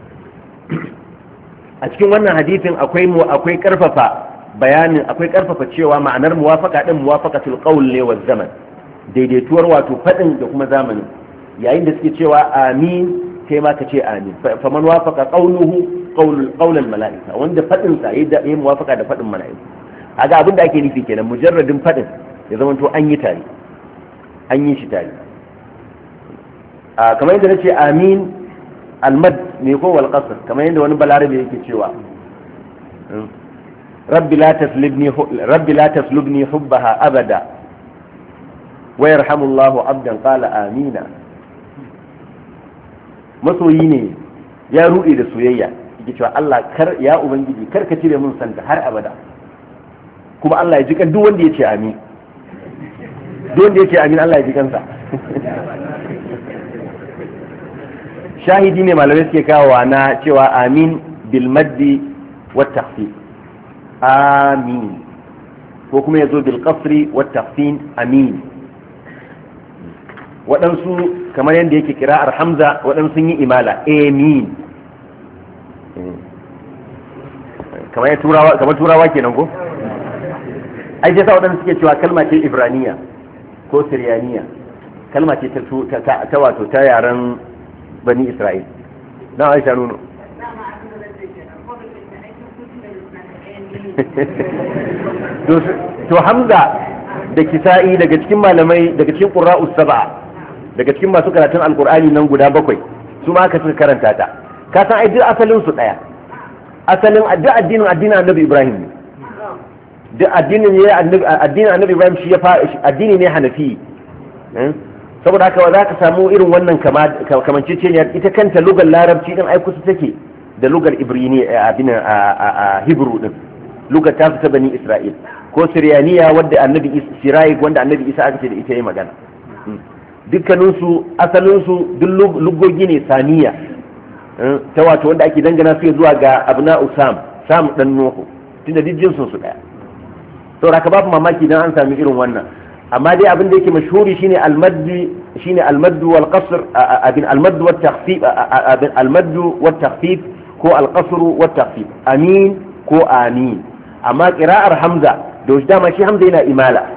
a cikin wannan hadisin akwai karfafa bayanin akwai karfafa cewa ma'anar muwafaqa din muwafaqatul qawl ne wa zaman daidaituwar wato fadin da kuma zamani yayin da suke cewa amin kai ma ka ce amin fa man wafaqa qawluhu qawl al malaika wanda fadin sa yayi muwafaqa da fadin malaiku kaga abin da ake nufi kenan mujarradin fadin ya zama to an yi tare an yi shi tare kamar yadda nace amin almad ne ko wal qasr kamar yadda wani balarabe yake cewa rabbi la taslubni hubbaha abada wa yarhamullahu abdan qala amina masoyi ne ya rude da soyayya yake cewa Allah ya ubangiji kar ka cire mun santa har abada kuma Allah ya ji kan duk wanda ya ce amin duk wanda ya ce amin Allah ya ji kansa shahidi ne malamai suke kawowa na cewa amin bil maddi wat takhfif amin ko kuma yazo bil qasri wat takhfin amin waɗansu kamar yadda yake kira'ar hamza waɗansu sun yi imala amin kamar turawa kenan ko ai sai waɗanda suke cewa kalma ce ibraniya ko siryaniya kalma ce ta wato ta yaren bani isra'il na aisha nuno to hamza da kisa'i daga cikin malamai daga cikin qurra'us sab'a daga cikin masu karatun alqur'ani nan guda 7 su ma aka suka karanta ta ka san ai duk asalin su daya asalin addinin annabi ibrahim ne duk addinin annabi ibrahim shi ya addini ne hanafi saboda haka za ka samu irin wannan kamanceceniyar ita kanta lugar larabci din ai kusa take da lugar ibrani a hebrew din lugar ta fita bani isra'il ko siryaniya wadda annabi siraik wanda annabi isa aka ce da ita yi magana dukkaninsu asalinsu duk lugogi ne saniya ta wato wanda ake dangana su zuwa ga abna'u sam dan nuhu tunda duk jinsun su daya saboda ka babu mamaki dan an sami irin wannan amma dai abin da yake mashhuri shine al-madd wal qasr abin al-madd wat takhfif abin al-madd wat takhfif ko al-qasr wat takhfif amin ko amin amma qira'ar hamza da wasu dama shi hamza yana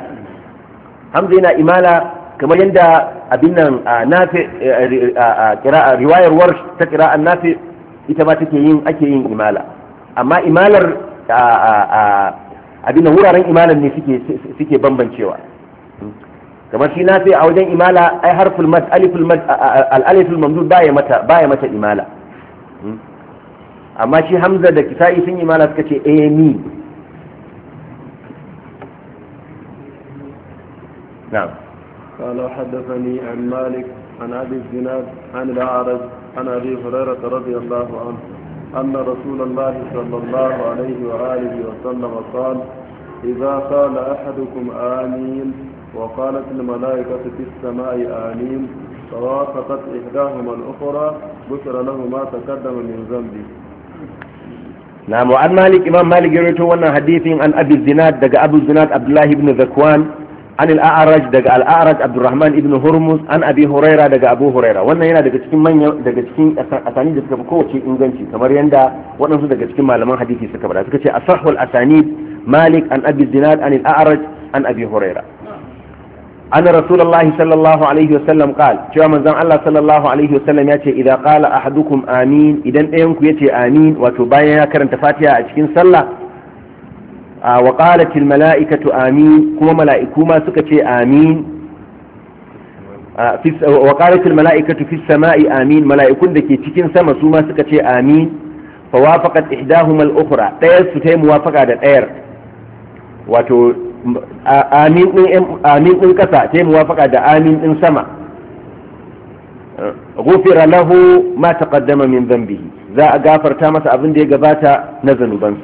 imala kamar yadda abin nan nafi qira'a riwayar warsh ta qira'an nafi ita ma ake yin imala amma imalar abin nan wuraren imalan ne suke bambancewa kamar shi na sai a wajen imala ai harful mad aliful mad al-aliful mamdud baya mata imala amma shi hamza da kisa'i sun imala suka ce ami na'am قال حدثني عن مالك عن ابي الزناد عن الاعرج عن ابي هريره رضي الله عنه ان رسول الله صلى الله عليه واله وسلم قال اذا قال احدكم امين وقالت الملائكة في السماء آمين فوافقت إحداهما الأخرى بشر له ما تقدم من ذنبه na mu'an malik imam malik ya rawaito wannan hadisin an abi zinad daga abu zinad abdullahi ibn zakwan an al-a'raj daga al-a'raj abdurrahman ibn hurmuz an abi huraira daga abu huraira wannan yana daga cikin asani da suka fi kowace inganci kamar yanda waɗansu daga cikin malaman hadisi suka faɗa suka ce asahhul asanid malik an abi zinad an al-a'raj an abi huraira أن رسول الله صلى الله عليه وسلم قال شو من زمان الله صلى الله عليه وسلم يأتي إذا قال أحدكم آمين إذا أيونك يأتي آمين وتباين كرن تفاتيها أشكين صلى وقالت الملائكة آمين كما ملائكوما سكتي آمين وقالت الملائكة في السماء آمين ملائكون دكي تشكين سما سوما سكتي آمين فوافقت إحداهما الأخرى تير ستي موافقة الأير amin din kasa ta yi muwafaka da amin din sama ghufira lahu ma taqaddama min dhanbihi za a gafarta masa abin da ya gabata na zanubansa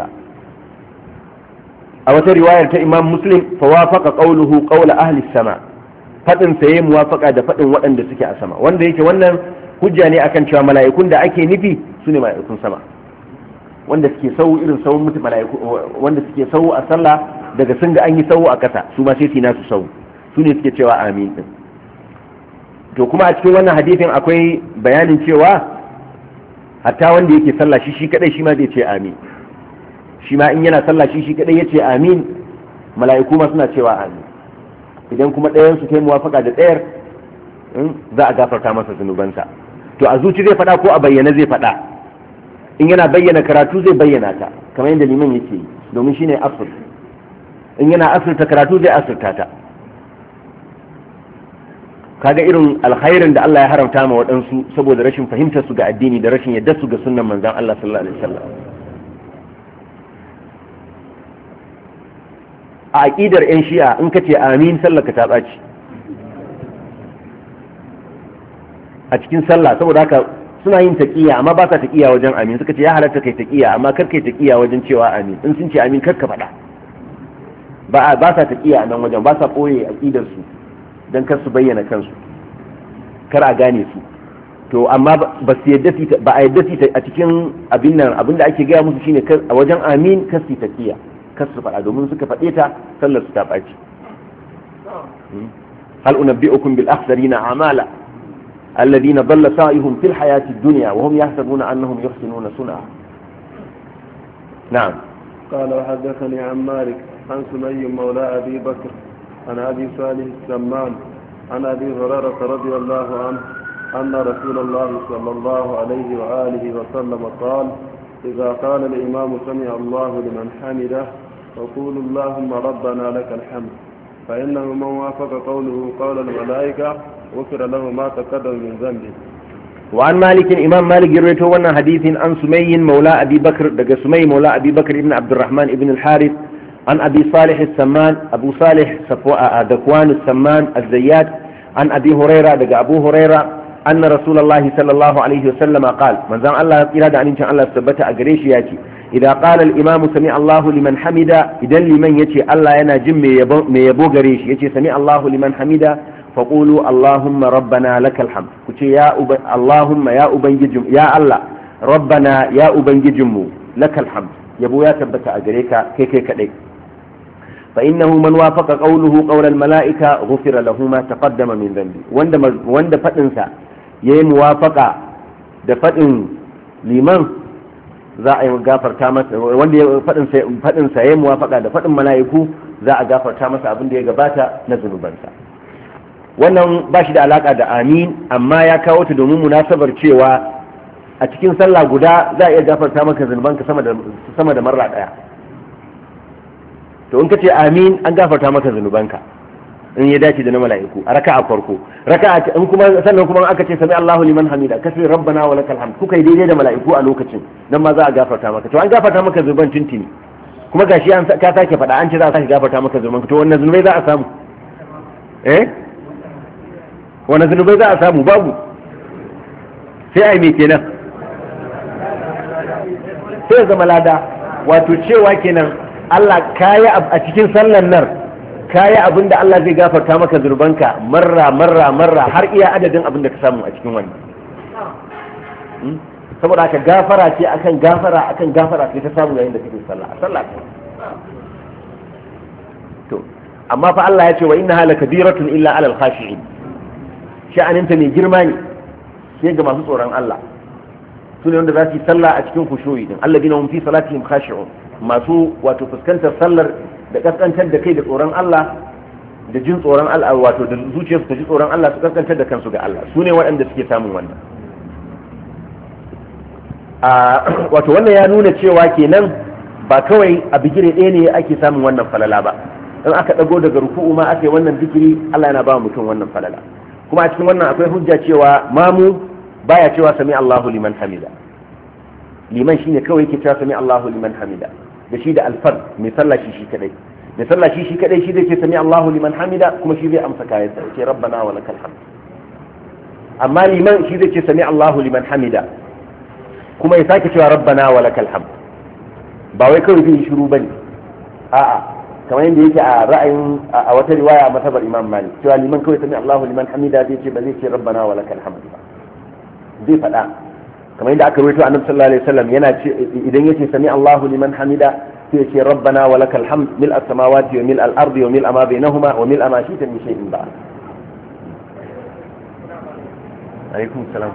a wata riwayar ta imam muslim fa wafaqa qawluhu qawla ahli sama fadin sa yayi muwafaka da fadin waɗanda suke a sama wanda yake wannan hujja ne akan cewa mala'ikun da ake nufi sune mala'ikun sama wanda suke sau irin sau mutu mala'iku wanda suke sau a sallah daga sun ga an yi sau a kasa su ma sai su nasu sau su ne suke cewa amin din to kuma a cikin wannan hadisin akwai bayanin cewa hatta wanda yake sallah shi kadai shi ma zai ce amin shi ma in yana sallah shi kadai yace amin mala'iku ma suna cewa amin idan kuma ɗayan su kai muwafaka da ɗayar za a gafarta masa zunubansa to a zuci zai faɗa ko a bayyana zai faɗa in yana bayyana karatu zai bayyana ta kamar yadda liman yake yi domin shine asr in yana asirta karatu zai asirta ta kaga irin alkhairin da Allah ya haramta ma waɗansu saboda rashin fahimtar su ga addini da rashin yadda su ga sunnan manzon Allah sallallahu alaihi wasallam a aqidar yan shi'a in kace amin sallaka ta baci a cikin sallah saboda haka suna yin taqiya amma ba sa taqiya wajen amin suka ce ya halatta kai taqiya amma kar kai taqiya wajen cewa amin in sun ce amin kar ka faɗa ba sa taqiya nan wajen ba sa koye aqidar su dan kar su bayyana kansu kar a gane su to amma ba su yadda ba a yadda a cikin abin nan abin da ake gaya musu shine a wajen amin kar su taqiya kar su faɗa domin suka faɗe ta sallar su ta ɓaci hal unabbi'ukum bil akhsarina a'mala الذين ضل سعيهم في الحياة الدنيا وهم يحسبون أنهم يحسنون صنعا نعم قال وحدثني عن مالك عن سمي مولى أبي بكر عن أبي صالح السمان عن أبي هريرة رضي الله عنه أن رسول الله صلى الله عليه وآله وسلم قال إذا قال الإمام سمع الله لمن حمده فقولوا اللهم ربنا لك الحمد فإنه من وافق قوله قول الملائكة غفر له ما تقدم من ذنبه. وعن مالك الإمام مالك يروي وانا حديث عن سمي مولى أبي بكر دقى سمي مولى أبي بكر ابن عبد الرحمن ابن الحارث عن أبي صالح السمان أبو صالح ذكوان السمان الزيات عن أبي هريرة دقى أبو هريرة أن رسول الله صلى الله عليه وسلم قال من زمان الله إرادة أن الله ثبت أقريش ياتي إذا قال الإمام سمع الله لمن حمد إذا لمن يتي الله ينا جم يبو قريش يتي سمع الله لمن حمد فقولوا اللهم ربنا لك الحمد كتي اللهم يا أبنجم يا الله ربنا يا أبنجم لك الحمد يبو يا ثبت أجريك كي كدي فإنه من وافق قوله قول الملائكة غفر له ما تقدم من ذنبه وند فتنسا يي موافقة da faɗin liman za a yi gafarta masa wanda faɗinsa ya yi muwafaka da faɗin mala'iku za a gafarta masa abin da ya gabata na zunubansa wannan ba shi da alaka da amin amma ya kawo ta domin munasabar cewa a cikin sallah guda za a iya gafarta maka zunubanka sama da marra daya to in ka ce amin an gafarta maka zunubanka in ya dace da na mala'iku a raka'a farko raka'a in kuma sannan kuma aka ce sami Allahu liman hamida ka ce rabbana wa lakal hamd kuka yi daidai da mala'iku a lokacin nan ma za a gafarta maka to an gafarta maka zunuban tintini kuma gashi an ka sake faɗa an ce za a sake gafarta maka zunubanka to wannan zunubai za a samu wani zunubai za a samu babu sai a yi mai kenan sai zama lada wato cewa kenan Allah kayi a cikin sallan nan kayi abinda Allah zai gafarta maka zunubanka marra har iya adadin abinda ka samu a cikin wannan saboda haka gafara ce akan gafara akan gafara sai ta samu yayin da kake sallah a sallah to amma fa Allah ya ce wa innaha lakabiratun illa alal khashi'in sha'aninta ne girma ne sai ga masu tsoron Allah su ne wanda za su yi sallah a cikin khushu'i din alladina hum fi salatihim khashi'un masu wato fuskantar sallar da kaskantar da kai da tsoron Allah da jin tsoron Allah wato da zuciyarsu ta ji tsoron Allah su kaskantar da kansu ga Allah su ne waɗanda suke samun wannan wato wannan ya nuna cewa kenan ba kawai a bigire ɗaya ne ake samun wannan falala ba in aka ɗago daga ruku'u ma aka yi wannan zikiri Allah yana ba mutum wannan falala kuma a cikin wannan akwai hujja cewa mamu baya cewa sami Allahu liman hamida liman shine kawai yake cewa sami Allahu liman hamida da shi da alfar mai sallah shi kadai mai sallah shi kadai shi zai ce sami Allahu liman hamida kuma shi zai amsa kayan sa ce rabbana wa lakal hamd amma liman shi zai ce sami Allahu liman hamida kuma ya sake cewa rabbana wa lakal hamd ba wai kawai zai shiru bane a'a kamar yadda yake a ra'ayin a wata riwaya a matabar Imam Malik cewa liman kawai sami Allahu liman hamida zai ce ba zai ce rabbana wa lakal hamd ba zai faɗa kamar yadda aka rawaito annabi sallallahu alaihi wasallam yana ce idan yace sami Allahu liman hamida sai yace rabbana wa lakal hamd mil as-samawati wa mil al-ardi wa mil ma bainahuma wa mil ma shi'ta min shay'in ba'd. Alaikum salam.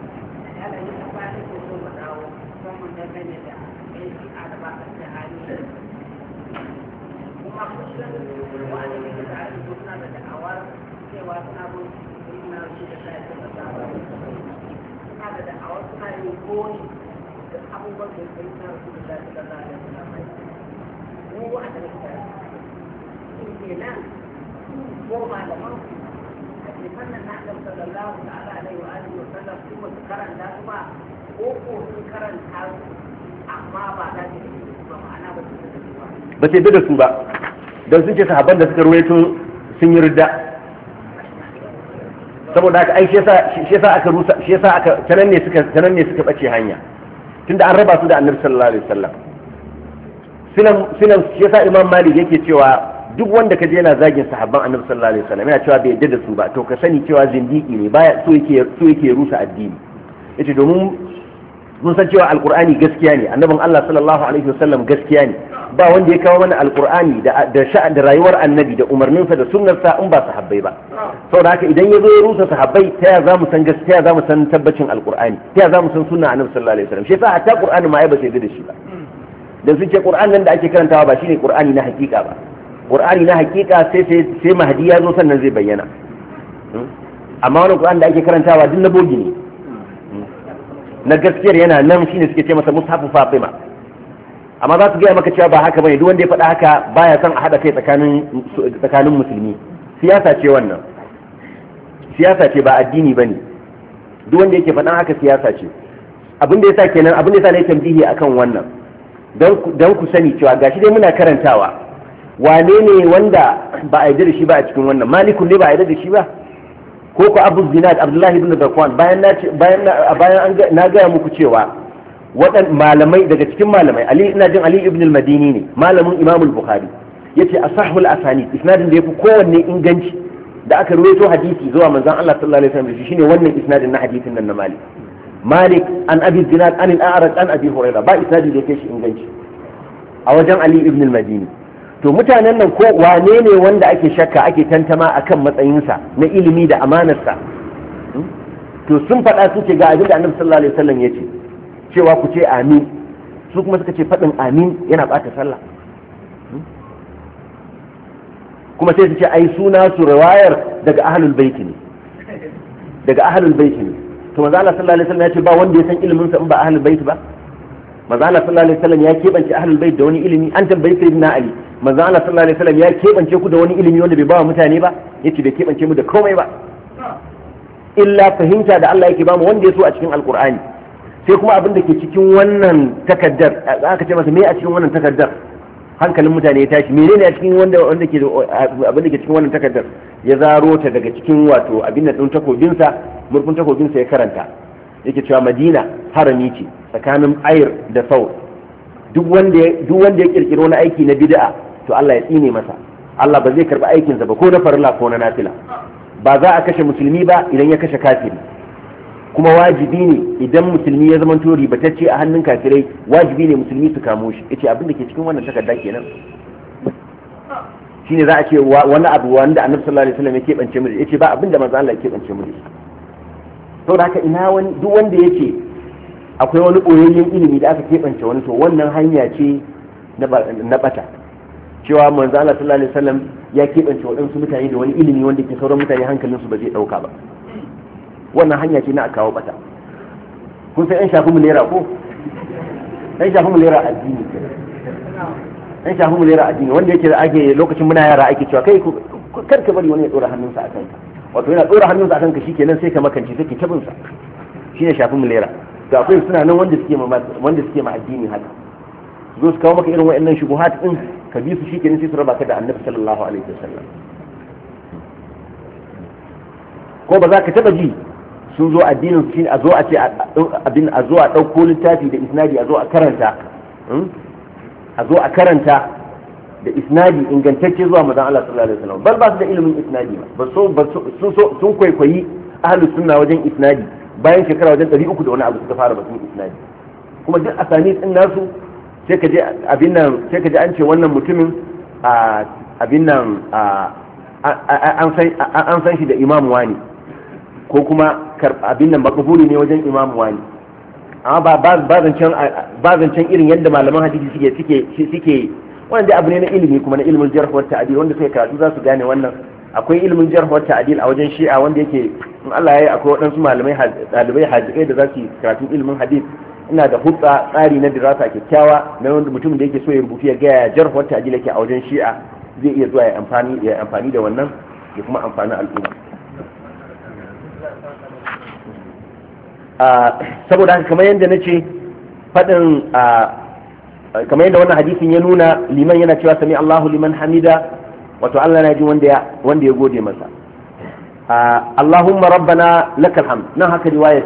ba ce da su ba don sun ce sahabban da suka ruwaito sun yi ridda saboda haka ai shi yasa aka rusa shi yasa aka tanan ne suka bace hanya tunda an raba su da Annabi sallallahu alaihi wasallam sinan shi yasa Imam Malik yake cewa duk wanda kaje yana zagin sahabban Annabi sallallahu alaihi wasallam yana cewa bai yadda da su ba to ka sani cewa zindiki ne baya so yake rusa addini yace domin mun san cewa alqur'ani gaskiya ne annabin Allah sallallahu alaihi wasallam gaskiya ne ba wanda ya kawo mana alqur'ani da rayuwar annabi da umarninsa da sunnarsa in ba sahabbai ba saboda haka idan ya zo ya rusa sahabbai ta ya zamu san gaskiya zamu san tabbacin alqur'ani ta ya zamu san sunna annabi sallallahu alaihi wasallam shi yasa hatta qur'ani ma ai ba sai da shi ba dan sun ce qur'an nan da ake karantawa ba shine qur'ani na hakika ba qur'ani na hakika sai mahdi ya zo sannan zai bayyana amma wannan qur'an da ake karantawa duk na bogi ne na gaskiyar yana nan shine suke ce masa mushafu fatima amma za su gaya maka cewa ba haka bane duk wanda ya faɗa haka baya son a haɗa kai tsakanin musulmi siyasa ce wannan siyasa ce ba addini bane duk wanda yake faɗan haka siyasa ce abin da yasa kenan abin da yasa ne tambihi akan wannan dan ku sani cewa gashi dai muna karantawa wane ne wanda ba a yarda da shi ba a cikin wannan malikun ne ba a yarda da shi ba ko ko abu zinad abdullahi ibn zakwan bayan na gaya muku cewa waɗan malamai daga cikin malamai ina jin ali ibn al-madini ne malamin imam al-bukhari yace asahul asani isnadin da yafi kowanne inganci da aka rawaito hadisi zuwa manzon Allah sallallahu alaihi wasallam shine wannan isnadin na hadisin nan na malik an abi zinad an al-a'raj an abi hurairah ba isnadin da yake shi inganci a wajen ali ibn al-madini to mutanen nan ko wane ne wanda ake shakka ake tantama akan matsayinsa na ilimi da amanarsa to sun faɗa suke ga abin da annabi sallallahu alaihi wasallam yace cewa ku ce amin su kuma suka ce faɗin amin yana ɓata sallah kuma sai su ce ai suna su riwayar daga ahlul baiti ne to manzo Allah sallallahu alaihi wasallam ya ce ba wanda ya san ilimin sa in ba ahlul baiti ba manzo Allah sallallahu alaihi wasallam ya kebance ahlul bait da wani ilimi an tambayi sayyidina Ali manzo Allah sallallahu alaihi wasallam ya kebance ku da wani ilimi wanda bai ba wa mutane ba yace bai kebance mu da komai ba illa fahimta da Allah yake ba mu wanda ya so a cikin alqur'ani sai kuma abin da ke cikin wannan takaddar aka ce masa me a cikin wannan takaddar hankalin mutane ya tashi menene a cikin wanda ke abin da ke cikin wannan takaddar ya zaro ta daga cikin wato abin da din takobinsa murfin takobinsa ya karanta yake cewa Madina harami ce tsakanin Ayr da Saur duk wanda ya kirkiro wani aiki na bid'a to Allah ya tsine masa Allah ba zai karba aikinsa ba ko na farilla ko na nafila ba za a kashe musulmi ba idan ya kashe kafiri kuma wajibi ne idan musulmi ya zama to ribatacce a hannun kafirai wajibi ne musulmi su kamo shi yace abin da ke cikin wannan takarda kenan shine za a ce wani abu wanda annabi sallallahu alaihi wasallam ya keɓance mu yace ba abin da manzo Allah ya keɓance mu saboda haka ina wani duk wanda yake akwai wani boyayyen ilimi da aka keɓance wani to wannan hanya ce na bata cewa manzo Allah sallallahu alaihi wasallam ya keɓance waɗansu mutane da wani ilimi wanda ke sauran mutane hankalinsu ba zai ɗauka ba wannan hanya ce na a kawo bata kun sai an shafi mulera ko an shafi mulera addini an shafi mulera addini wanda yake da ake lokacin muna yara ake cewa kai kar ka bari wani ya dora hannunsa a kanka wato yana dora hannunsa a kanka shikenan sai ka makance sai ka tabin sa shine shafi mulera to akwai suna nan wanda suke ma addini haka zo su kawo maka irin waɗannan shubuhat din ka bi su shikenan sai su raba ka da annabi sallallahu alaihi wasallam ko ba za ka taba ji sun zo addinin su shine a zo a ce abin a zo a dauko littafi da isnadi a zo a karanta da isnadi ingantacce zuwa manzon Allah sallallahu alaihi wasallam bal ba su da ilimin isnadi ba sun kwaikwayi ahlus sunna wajen isnadi bayan shekara wajen 300 da wani abu suka fara batun isnadi kuma duk asani din nasu sai ka je abin nan sai ka je an ce wannan mutumin abin nan an san shi da imam wani ko kuma abin nan makabuli ne wajen imam wani amma ba zancen irin yadda malaman hadisi suke wanda abu ne na ilimi kuma na ilimin jarh wa ta'dil wanda sai karatu za su gane wannan akwai ilimin jarh wa ta'dil a wajen shi'a wanda yake in Allah ya yi akwai waɗansu malamai dalibai hajjai da za su yi karatun ilimin hadis ina da hutsa tsari na dirasa kyakkyawa na wanda mutumin da yake so ya rubutu ya ga jarh wa ta'dil yake a wajen shi'a zai iya zuwa ya amfani da wannan ya kuma amfani al'umma saboda haka kamar yadda na ce faɗin kamar yadda wannan hadisin ya nuna liman yana cewa sami Allahu liman hamida wato Allah na ji wanda ya gode masa Allahumma rabbana lakal hamd nan haka riwayar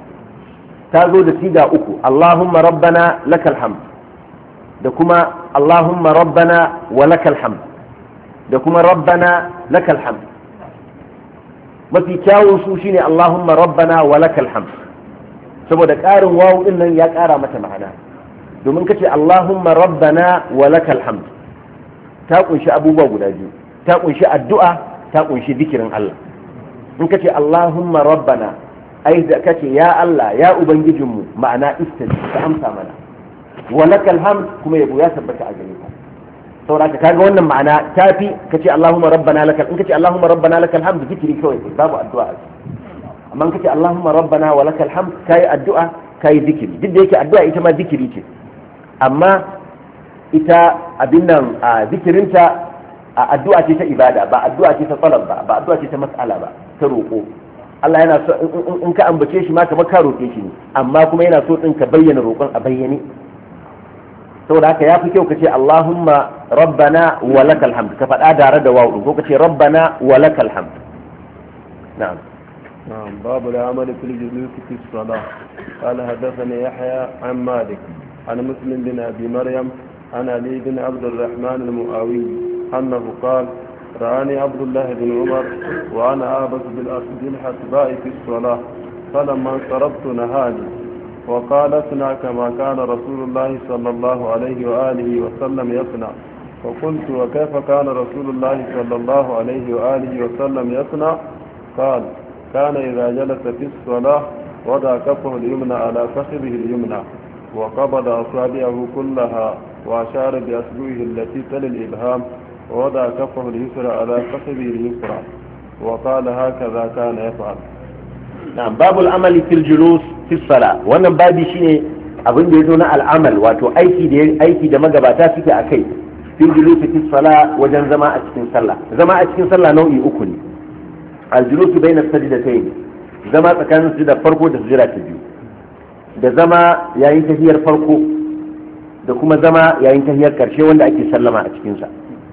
ta zo da siga uku Allahumma rabbana lakal hamd da kuma Allahumma rabbana wa lakal hamd da kuma rabbana lakal hamd mafi kyawun su shine Allahumma rabbana wa lakal hamd saboda ƙarin wawu din nan ya ƙara mata ma'ana domin kace Allahumma rabbana wa lakal hamd ta kunshi abubuwa guda biyu ta kunshi addu'a ta kunshi zikirin Allah in kace Allahumma rabbana ai da kace ya Allah ya ubangijinmu ma'ana istaji ka amsa mana wa lakal hamd kuma yabo ya tabbata a gare ka saboda kaga wannan ma'ana tafi kace Allahumma rabbana lakal in kace Allahumma rabbana lakal hamd zikiri kawai babu addu'a amma kace Allahumma rabbana wa lakal hamd kai addu'a kai zikiri duk da yake addu'a ita ma zikiri ce amma ita abin nan zikirinta addu'a ce ta ibada ba addu'a ce ta talab ba addu'a ce ta mas'ala ba ta roƙo Allah yana so in ka ambace shi ma kamar ka roƙe shi ne amma kuma yana so din ka bayyana roƙon a bayyane saboda haka yafi kyau kace Allahumma rabbana wa lakal hamd ka faɗa tare da wawu ko kace rabbana wa lakal hamd na'am نعم باب العمل في الجلوس في الصلاة قال حدثني يحيى عن مالك عن مسلم بن أبي مريم عن علي بن عبد الرحمن المؤاوي أنه قال رآني عبد الله بن عمر وأنا آبس بالحسباء في الصلاة فلما انصرفت نهاني وقال اصنع كما كان رسول الله صلى الله عليه وآله وسلم يصنع فقلت وكيف كان رسول الله صلى الله عليه وآله وسلم يصنع قال كان إذا جلس في الصلاة وضع كفه اليمنى على فخذه اليمنى وقبض أصابعه كلها وأشار بأصبعه التي تلي الإبهام ووضع كفه اليسرى على فخذه اليسرى وقال هكذا كان يفعل. نعم باب العمل في الجلوس في الصلاة wannan babi shine abin da yazo na al'amal wato aiki da magabata suke akai fil julusi fi salah wajen zama a cikin sallah nau'i uku ne aljulusu bayna sajdatayn zama tsakanin sujada farko da sujada ta biyu da zama yayin tahiyar farko da kuma zama yayin tahiyar karshe wanda ake sallama a cikin sa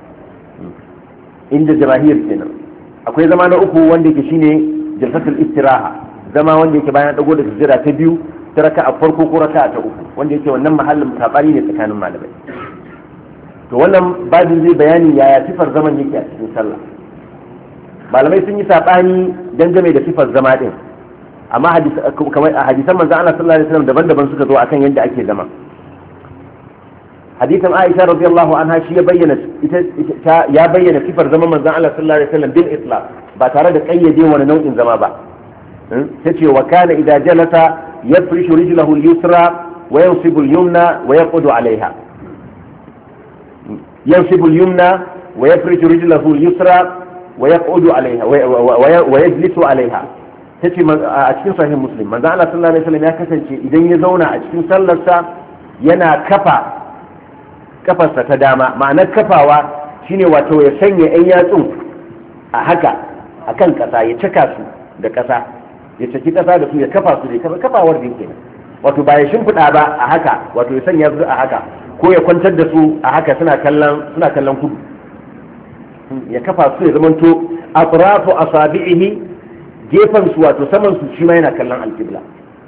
inda jamahir kenan akwai zama na uku wanda yake shine jalsatul istiraha zama wanda yake bayan dago da sujada ta biyu ta raka'a farko ko raka'a ta uku wanda yake wannan mahallin sabani ne tsakanin malamai to wannan babin zai bayani yaya sifar zaman yake a cikin sallah malamai sun yi saɓani dangane da sifar zama ɗin amma kamar hadisan manzon Allah sallallahu alaihi wasallam daban-daban suka zo akan yadda ake zama. hadisin Aisha radiyallahu anha shi ya bayyana sifar zaman manzon Allah sallallahu alaihi wasallam bil itlaq ba tare da kayyade wani nau'in zama ba. tace wa kana idza jalasa yafrishu rijlahu al-yusra wa yansibu al-yumna wa yaqudu 'alayha yansibu al-yumna wa yafrishu rijlahu al-yusra wa yaqudu 'alayha wa yajlisu 'alayha. tace a cikin sahih muslim manzon Allah sallallahu alaihi wasallam ya kasance idan ya zauna a cikin sallarsa yana kafarsa ta dama. ma'anar kafawa shine wato ya sanya 'yan yatsun a haka akan kasa ya caka su da kasa ya caki kasa da su ya kafa su da kafawar da yake wato ba ya shimfiɗa ba a haka wato ya sanya su a haka ko ya kwantar da su a haka suna kallon kudu. ya kafa su ya zamanto atrafu asabi'ihi gefen su wato saman su shi ma yana kallon alqibla.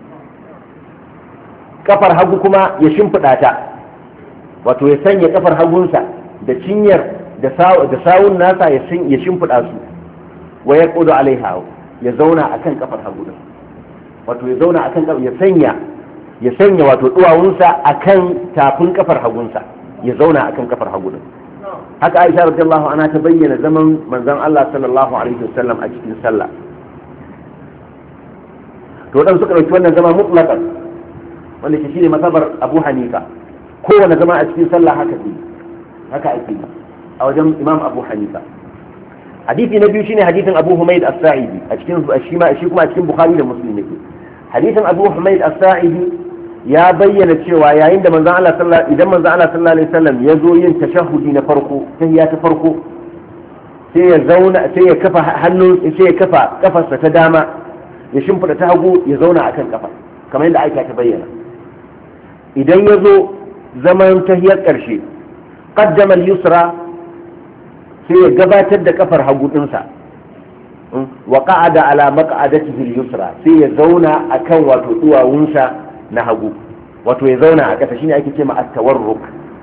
kafar hagu kuma ya shimfiɗa ta wato ya sanya kafar hagunsa da cinyar da sawun nasa ya shimfiɗa su wa ya ƙudu alaiha ya zauna akan kafar hagu din wato ya zauna akan kafar ya sanya wato duwawunsa akan tafin kafar hagunsa ya zauna akan kafar hagu din. haka Aisha radiyallahu anha ta bayyana zaman manzon Allah sallallahu alaihi wasallam a cikin sallah. to dan suka dauki wannan zama mutlaqan wanda ke shine masabar Abu Hanifa kowane zama a cikin sallah haka ake a wajen Imam Abu Hanifa. hadisi na biyu shine hadisin Abu Humayd as-Sa'idi a cikin shi kuma a cikin Bukhari da Muslim yake. hadisin Abu Humayd as-Sa'idi ya bayyana cewa yayin da manzon Allah sallallahu alaihi wasallam ya zo yin tashahhudi na farko tahiyya ta farko sai ya zauna sai ya kafa kafarsa ta dama ya shimfida ta hagu ya zauna akan kafa kamar yadda Aisha ta bayyana. idan ya zo zaman tahiyyar karshe qaddama al-yusra sai ya gabatar da kafar hagu dinsa wa qa'ada ala maq'adatihi al-yusra sai ya zauna akan wato duwawunsa na hagu wato ya zauna a ƙasa shine ake ce ma at-tawarruk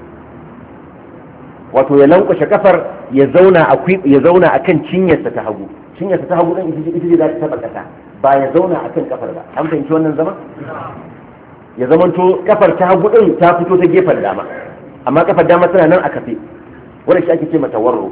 wato ya lankwashe kafar ya zauna akan cinyarsa ta hagu din ita ce za ta taba ƙasa ba ya zauna akan kafar ba. an fahimci wannan zama ya zamanto kafar ta hagu din ta fito ta gefen dama amma kafar dama tana nan a kafe wanda shi ake ce ma tawarruk.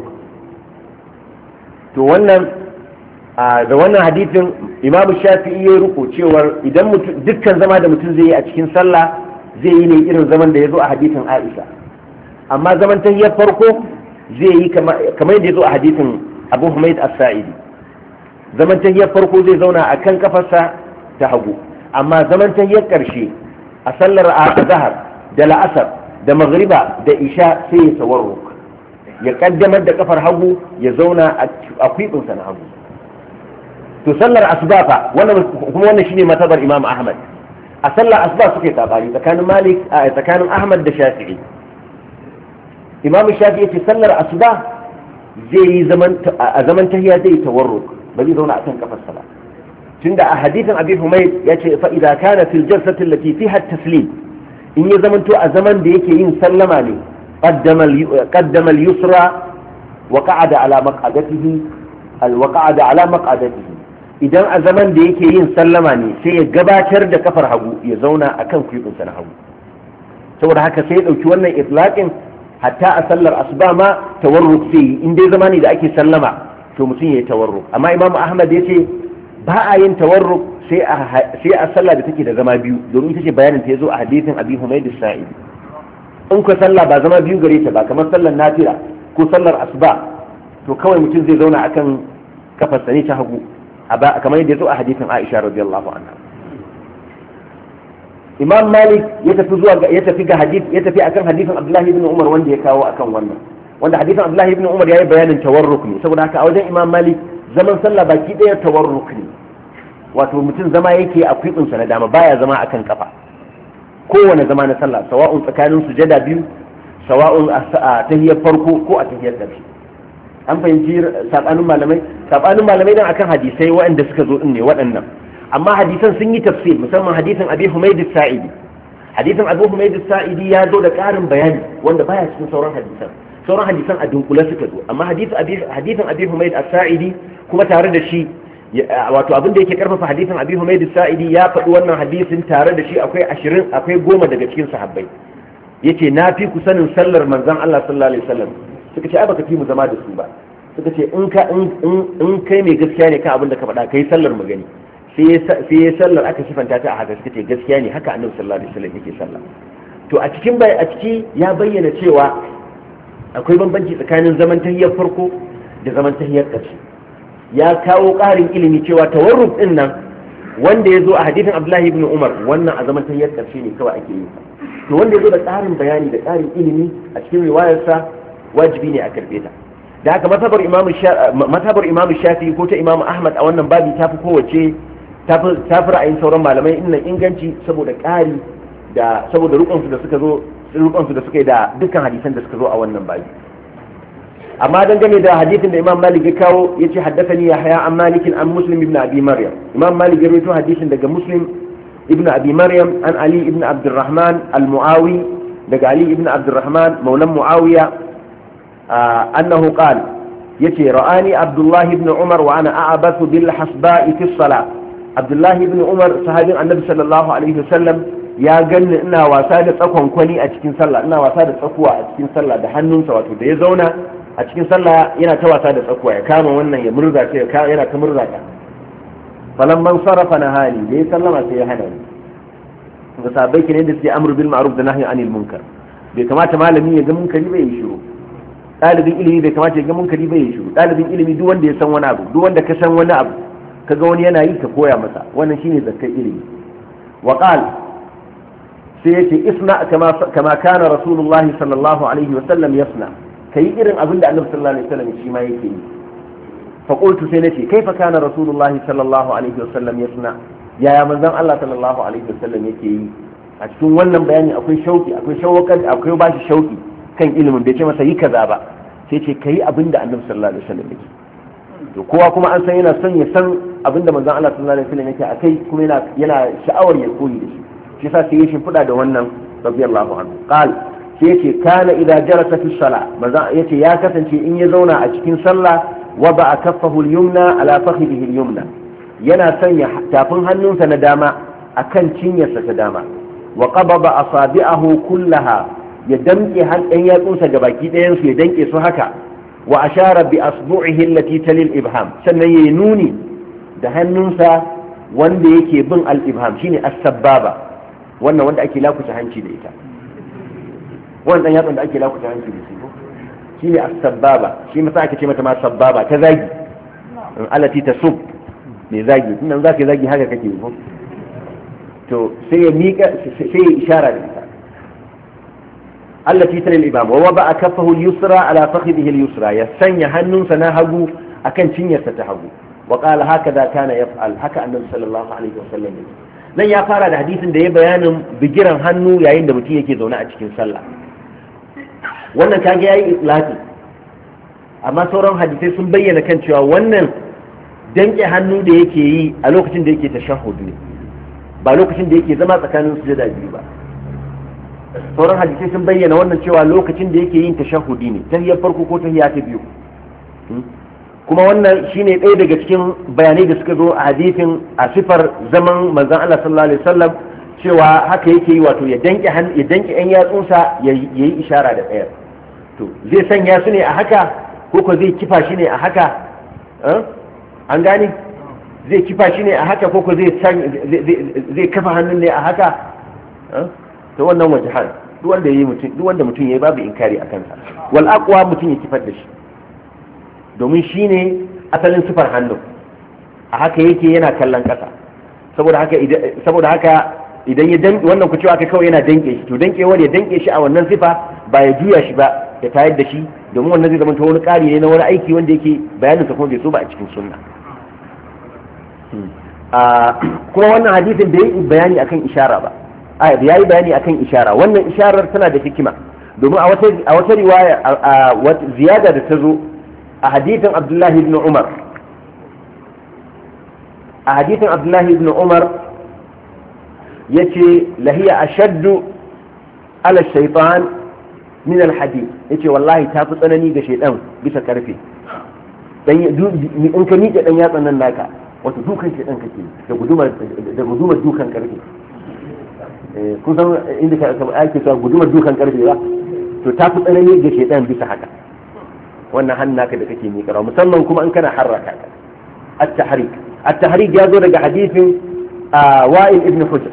to wannan da wannan hadisin Imam Shafi'i ya ruko cewar idan dukkan zama da mutum zai yi a cikin sallah zai yi ne irin zaman da ya zo a hadisin Aisha, amma zaman tahiyyar farko zai yi kamar yadda ya zo a hadisin Abu Humayd as-Sa'idi. zaman tahiyyar farko zai zauna a kan kafarsa ta hagu, amma zaman tahiyyar karshe a sallar azhar da la'asar da maghriba da isha sai ya tawarruk ya kaddamar da kafar hagu ya zauna a kwibinsa na hagu. to sallar asuba fa wannan shine matabar Imam Ahmad. a sallar asuba suke tabari tsakanin Ahmad da Shafi'i. Imam Shafi'i yace sallar asuba zai yi zaman tahiyya zai tawarruk ba zai zauna akan kafarsa ba, tunda a hadithin Abi Humayd yace fa idza kana fil jalsati allati fiha at-taslim in ya zamanto a zaman da yake yin sallama ne qaddama al-yusra wa qa'ada ala maq'adatihi idan a zaman da yake yin sallama ne sai ya gabatar da kafar hagu ya zauna akan kwibinsa na hagu. saboda haka sai ya dauki wannan itlaqin hatta a sallar asuba ma tawarruk sai in dai zama ne da ake sallama to mutum yayi tawarruk. amma Imam Ahmad yace ba a yin tawarruk sai a sallah da take da zama biyu, domin ita ce bayanin ta yazo a hadisin Abi Humayd as-Sa'idi. in ka sallah ba zama biyu gare ta ba kamar sallar nafila ko sallar asuba to kawai mutum zai zauna akan kafarsa ne ta hagu kamar yadda ya zo a hadisin Aisha radiyallahu anha. Imam Malik ya tafi akan hadisin Abdullahi ibn Umar wanda ya kawo akan wannan, wanda hadisin Abdullahi ibn Umar yayi bayanin tawarruk ne, saboda haka a wajen Imam Malik zaman sallah baki daya tawarruk ne, wato mutum zama yake a kwibinsa na dama baya zama akan kafa kowane zama na sallah, sawa'un tsakanin sujada biyu, sawa'un a tahiyyar farko ko a tahiyyar ƙarshe. an fahimci sabanin malamai dan akan hadisai waɗanda suka zo din ne waɗannan, amma hadisan sun yi tafsir, musamman hadisin Abi Humayd as-Sa'idi. hadisin Abu Humayd as-Sa'idi ya zo da ƙarin bayani wanda baya cikin sauran hadisan a dunkule suka zo, amma hadisin Abi Humayd as-Sa'idi kuma tare da shi wato abin da yake karfafa hadisin Abi Humayd as-Sa'idi ya faɗi wannan hadisin tare da shi akwai 20 akwai 10 daga cikin sahabbai yace na fi ku sanin sallar manzon Allah sallallahu alaihi wasallam suka ce ai baka fi mu zama da su ba suka ce in kai mai gaskiya ne kan abin da ka faɗa kai sallar mu gani sai ya sallar aka sifanta ta a haka suka ce gaskiya ne haka annabi sallallahu alaihi wasallam yake sallah to a ciki ya bayyana cewa akwai bambanci tsakanin zaman tahiyyar farko da zaman tahiyyar ƙarshe ya kawo ƙarin ilimi cewa tawarruf din nan wanda ya zo a hadithin Abdullahi ibn Umar wannan a zaman tahiyyar ƙarshe ne kawai ake yi to wanda ya zo da ƙarin bayani da ƙarin ilimi a cikin riwayarsa wajibi ne a karɓe ta da haka matabar imamu shafi ko ta imamu ahmad a wannan babi ta fi kowace ta fi ra'ayin sauran malamai innan inganci saboda ƙari da saboda rukunsu da suka yi da dukkan hadisan da suka zo a wannan babi amma dangane da hadisin da imam malik ya kawo ya ce haddathani yahya an malikin an muslim ibn abi maryam imam malik ya rawaito hadisin daga muslim ibn abi maryam an ali ibn abdurrahman al-muawi daga ali ibn abdurrahman maulan muawiya أنه قال يتي رآني عبد الله بن عمر وأنا أعبث بالحصباء في الصلاة عبد الله بن عمر صحابي النبي صلى الله عليه وسلم يا جن إنها وسادة أكون كوني أتكين صلى إنها وسادة أكوى أتكين صلى ده حنون سواتو ده يزونا أتكين صلى ينا توسادة أكوى كانوا وانا يمرضى كان ينا تمرضى فلما انصرف نهاني ليه سلم سيهناني فصابيك ندس أمر بالمعروف ده نهي عن المنكر بكما تمالمي يجب منكر يشرو ɗalibin ilimi bai kamata ya ga munkari bai shiru ɗalibin ilimi duk wanda ya san wani abu duk wanda ka san wani abu kaga wani yana yi ka koya masa wannan shine zakkar ilimi wa qal sai yace isna kama kana rasulullahi sallallahu alaihi wa sallam yasna kai irin abin da annabi sallallahu alaihi wa sallam shi ma yake yi fa qultu sai nace kaifa kana rasulullahi sallallahu alaihi wa sallam yasna yaya manzon Allah sallallahu alaihi wa sallam yake yi a cikin wannan bayani akwai shauki akwai shauƙan akwai bashi shauki kan ilimin bai ce masa yi kaza ba sai ce kai abin da annabi sallallahu alaihi wasallam yake to kowa kuma an san yana son ya san abin da manzon Allah sallallahu alaihi wasallam yake akai kuma yana sha'awar ya koyi da shi shi yasa sai ya shimfida da wannan radiyallahu anhu qal sai yace kana idza jalasa fi salah manzon yace ya kasance in ya zauna a cikin sallah wada kaffahu al-yumna ala fakhidhihi al-yumna yana sanya tafin hannunsa na dama akan cinyarsa ta dama wa qabada asabi'ahu kullaha ya damke ɗan yatsunsa ga baki ɗayansu ya danke su haka wa ashara bi asbu'ihi allati talil ibham sannan yayi nuni da hannunsa wanda yake bin al ibham shine as-sababa wannan wanda ake lakuta hanci da ita wannan yatsun da ake lakuta hanci da shi shine as-sababa shi masa ake ce mata ma sababa ta zagi allati tasub me zagi nan zaka zagi haka kake ko to sai ya mika sai ya ishara da ita التي تلي الإمام ووضع كفه اليسرى على فخذه اليسرى يسني هنون سناهجو أكن شنية ستهجو وقال هكذا كان يفعل حكى النبي صلى الله عليه وسلم لن يقال هذا حديث ده بيان بجرن هنو يعين دبتي يكي زونا أتشكين صلى wannan kage yayi itlaqi amma sauran hadisai sun bayyana kan cewa wannan danke hannu da yake yi a lokacin da yake tashahhud ne ba lokacin da yake zama tsakanin sujada biyu ba sauran hadisai sun bayyana wannan cewa lokacin da yake yin tashahhudi ne tahiyar farko ko tahiya ta biyu kuma wannan shine ɗaya daga cikin bayanai da suka zo a hadisin a sifar zaman manzon Allah sallallahu alaihi wasallam cewa haka yake yi wato ya danke yan yatsunsa yayi ishara da ɗayar to zai sanya su ne a haka ko ko zai kifa shi ne a haka an gane zai kifa shi ne a haka ko ko zai kafa hannun ne a haka ta wannan wajahan duk wanda mutum yayi babu inkari a kansa wal aqwa mutum ya kifar da shi domin shine asalin sifar hannu a haka yake yana kallon kasa saboda haka idan ya danke wannan ku cewa kawai yana danke shi to dankewar ya danke shi a wannan sifa ba ya juya shi ba ya tayar da shi domin wannan zai zama ta wani ƙari ne na wani aiki wanda yake bayanin sa kuma bai so ba a cikin sunna kuma wannan hadisin bai yi bayani akan ishara ba ya yi bayani akan ishara wannan isharar tana da hikima domin a wata riwaya ziyada da ta zo a hadithin Abdullahi ibn Umar yace lahiya ashaddu ala shaytan min al-hadid yace wallahi ta fi tsanani ga shaydan bisa karfe dan in ka miƙe dan yatsan nan naka wato dukan shedan kake da gudumar dukan karfe kun san inda ake cewa gudumar dukan karfe ba to ta fi tsanani ga shedan bisa haka wannan hannun naka da kake miƙa musamman kuma in kana harraka ka at-tahrik ya zo daga hadisin Wa'il ibn Hujr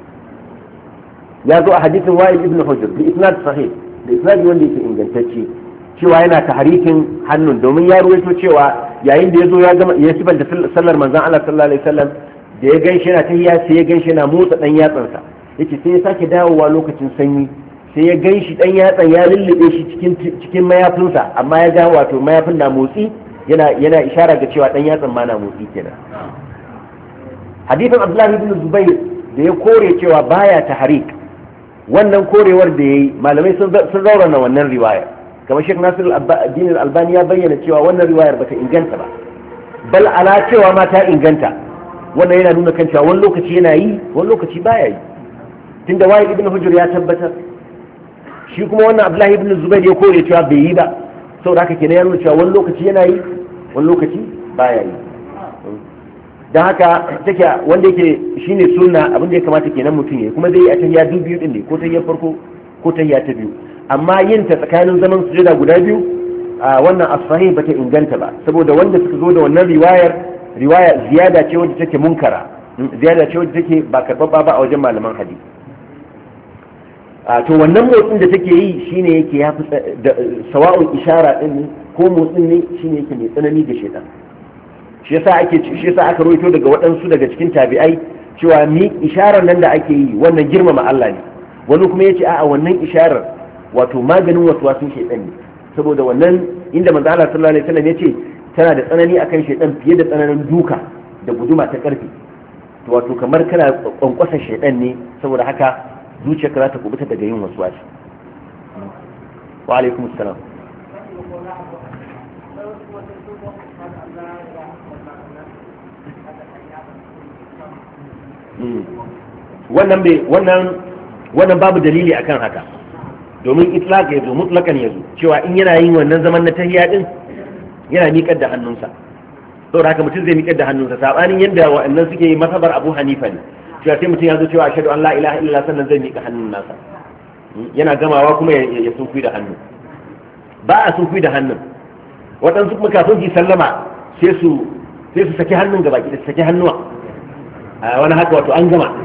ya zo a hadisin Wa'il ibn Hujr bi isnad sahih da isnad wanda yake ingantacce cewa yana tahrikin hannun domin ya ruwaito cewa yayin da yazo ya gama ya sibanta sallar manzon Allah sallallahu alaihi wasallam da ya ganshi yana tahiyya sai ya ganshi yana motsa dan yatsansa yace sai ya sake dawowa lokacin sanyi sai ya ganshi dan yatsan ya lullube shi cikin mayafinsa amma ya ga wato mayafin na motsi yana ishara ga cewa dan yatsan ma na motsi kenan hadisin Abdullah ibn Zubair da ya kore cewa baya tahrik wannan korewar da yayi malamai sun raurana wannan riwaya kamar Sheikh Nasir al-Din al-Albani ya bayyana cewa wannan riwayar bata inganta ba bal ala cewa ma ta inganta wannan yana nuna kan cewa wani lokaci yana yi wani lokaci baya yi tunda Wa'il ibn Hujr ya tabbatar shi kuma wannan Abdullah ibn Zubair ya kore cewa bai yi ba saboda haka kenan ya nuna cewa wani lokaci yana yi wani lokaci baya yi dan haka take wanda yake shine sunna abin da ya kamata kenan mutum yayi kuma zai yi a tahiyya biyu din ne ko tahiyyar farko ko tahiyya ta biyu amma yin ta tsakanin zaman sujada guda biyu wannan as-sahih bata inganta ba saboda wanda suka zo da wannan riwaya ziyada ce wadda take munkara ziyada ce wadda take ba karbabba ba a wajen malaman hadisi to wannan motsin da take yi shine yake yafi sawa'un ishara din ko motsin ne shine yake mai tsanani ga shedan shi yasa aka rawaito daga waɗansu daga cikin tabi'ai cewa mi isharar nan da ake yi wannan girmama Allah ne wani kuma yace a'a wannan isharar wato maganin waswasin shedan ne saboda wannan inda manzo Allah sallallahu alaihi wasallam yace tana da tsanani akan shedan fiye da tsananin duka da guduma ta karfe to wato kamar kana kwankwasa shedan ne saboda haka zuciyarka za ta kubuta daga yin waswasi wa alaikum assalam wannan babu dalili akan haka domin itlaq yazo mutlakan yazo cewa in yana yin wannan zaman na tahiyya din yana miƙar da hannunsa saboda haka mutum zai miƙar da hannunsa sabanin yadda wa'annan suke yi masabar Abu Hanifa ne cewa sai mutum ya zo cewa ashhadu an la ilaha illallah sannan zai miƙa hannun nasa yana gamawa kuma ya sunkuyi da hannu ba a sunkuyi da hannun waɗansu kuma kafin su sallama sai su saki hannun gaba ki saki hannuwa wani haka wato an gama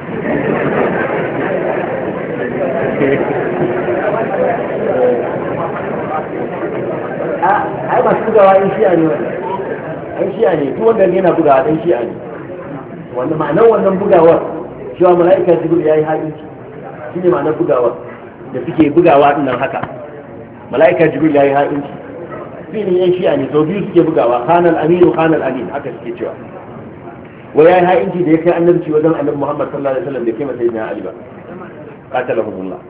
ai masu bugawa in shi'a ne an shi'a ne duk wanda yana bugawa dan shi'a ne wanda ma'anar wannan bugawar cewa mala'ika jibril yayi haƙinci shine ma'anar bugawar da suke bugawa din nan haka mala'ika jibril yayi haƙinci fini yan shi'a ne sau biyu suke bugawa khanal aminu khanal amin haka suke cewa wa yayi haƙinci da ya kai annabci wajen annabi Muhammad sallallahu alaihi wasallam da kai masa ibn Ali ba qatalahumullah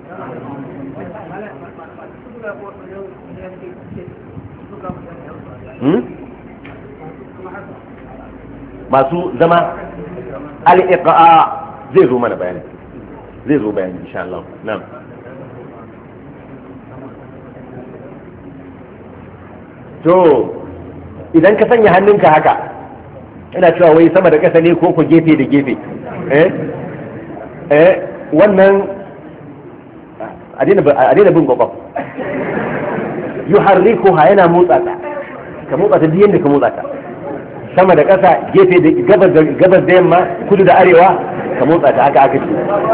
masu zama al-iqa zai zo mana bayani insha Allah na'am to idan ka sanya hannunka haka ina cewa wai sama da ƙasa ne ko gefe da gefe wannan a daina bin kwakwaf yuharrikuha yana motsa ta ka motsa ta duk yadda ka motsa ta sama da ƙasa gefe da gabas da yamma kudu da arewa ka motsa ta haka aka ce